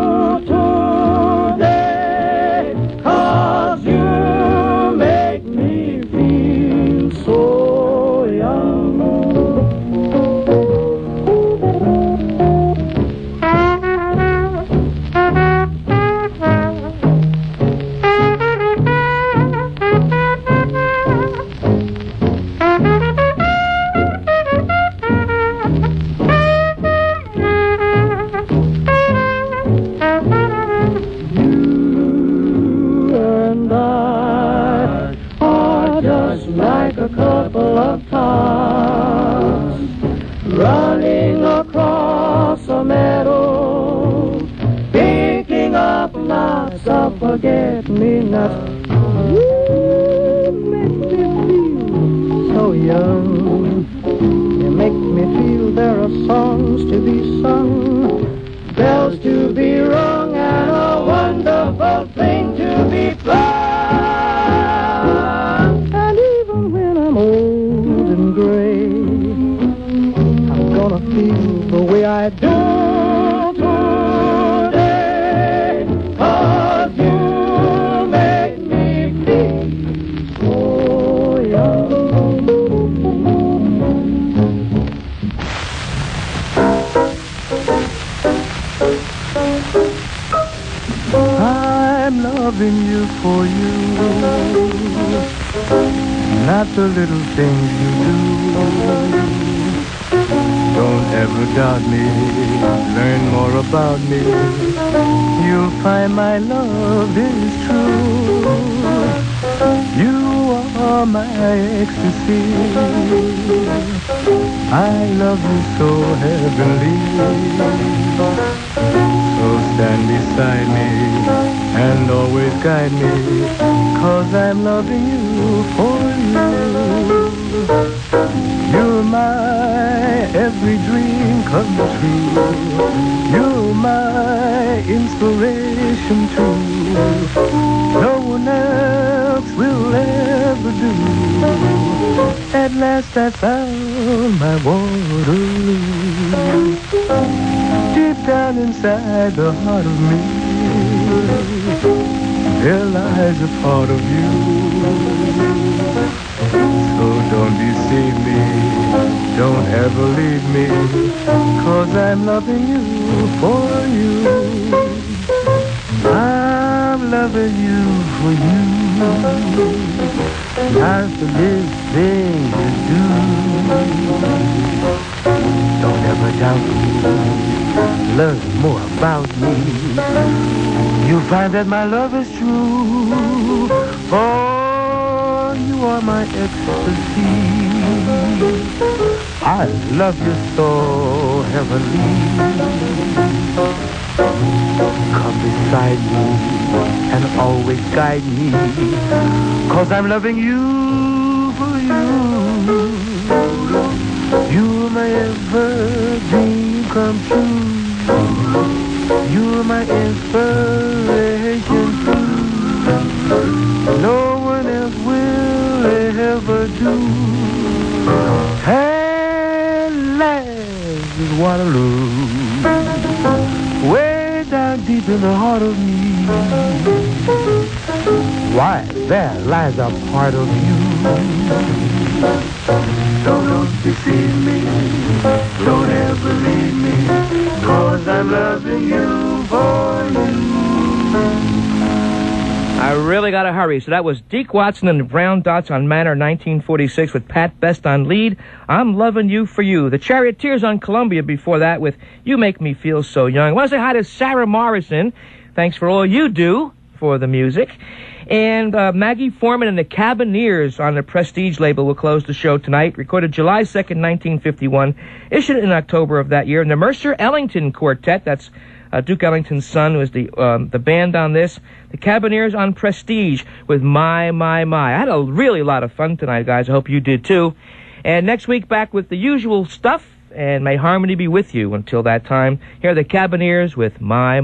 today, 'cause you make me feel so young. You and I are just like a couple of tots running across a meadow, picking up lots of forget-me-nots. You make me feel so young. You make me feel there are songs to be sung, bells to be rung, and a wonderful thing to be flung. And even when I'm old and gray, I'm gonna feel the way I do today, 'cause you make me feel so young. I'm loving you for you, not the little things you do. Don't ever doubt me, learn more about me. You'll find my love is true. You are my ecstasy. I love you so heavenly. So stand beside me and always guide me, 'cause I'm loving you for you. You're my every dream come true. You're my inspiration too. No one else will ever do. At last I found my Waterloo. Deep down inside the heart of me, there lies a part of you. So don't deceive me, don't ever leave me, 'cause I'm loving you for you. I'm loving you for you, not the little thing you do. Don't ever doubt me, learn more about me. You'll find that my love is true. Oh, you are my ecstasy. I love you so heavenly. Come beside me and always guide me, 'cause I'm loving you for you. You're my ever dream come true. You're my inspiration too. No one else will ever do. At last is Waterloo. Where down deep in the heart of me. Why, there lies a part of you. So don't deceive me, don't ever leave me, 'cause I'm loving you for you. I really got to hurry. So that was Deke Watson and the Brown Dots on Manor 1946 with Pat Best on lead. I'm Loving You for You. The Charioteers on Columbia before that with You Make Me Feel So Young. I want to say hi to Sarah Morrison. Thanks for all you do for the music. And Maggie Foreman and the Cabineers on the Prestige label will close the show tonight. Recorded July 2nd, 1951. Issued in October of that year. And the Mercer Ellington Quartet, that's Duke Ellington's son, was the band on this. The Cabineers on Prestige with My. I had a really lot of fun tonight, guys. I hope you did too. And next week, back with the usual stuff. And may harmony be with you until that time. Here are the Cabineers with My.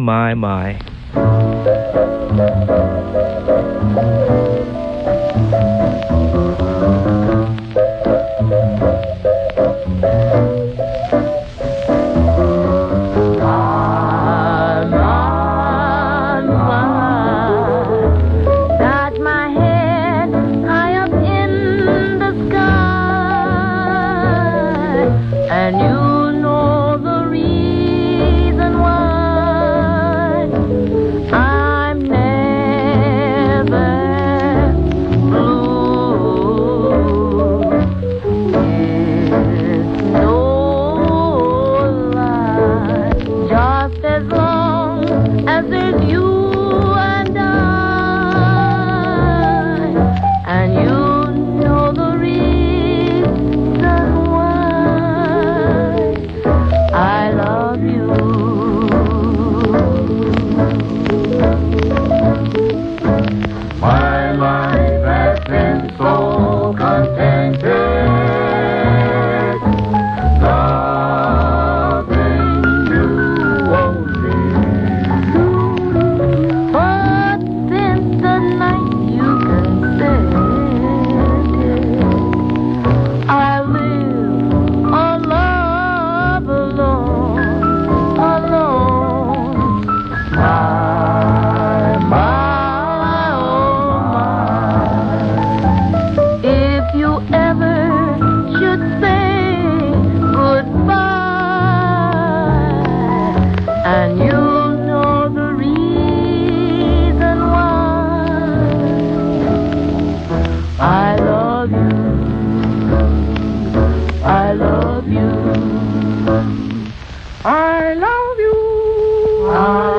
And you know the reason why I'm never blue. It's no lie, just as long as there's you and you know the reason why I love you. My life has been so contented, loving you only. But since the night you consented, I live a love alone. If you ever should say goodbye, and you know the reason why I love you, I love you, I love you.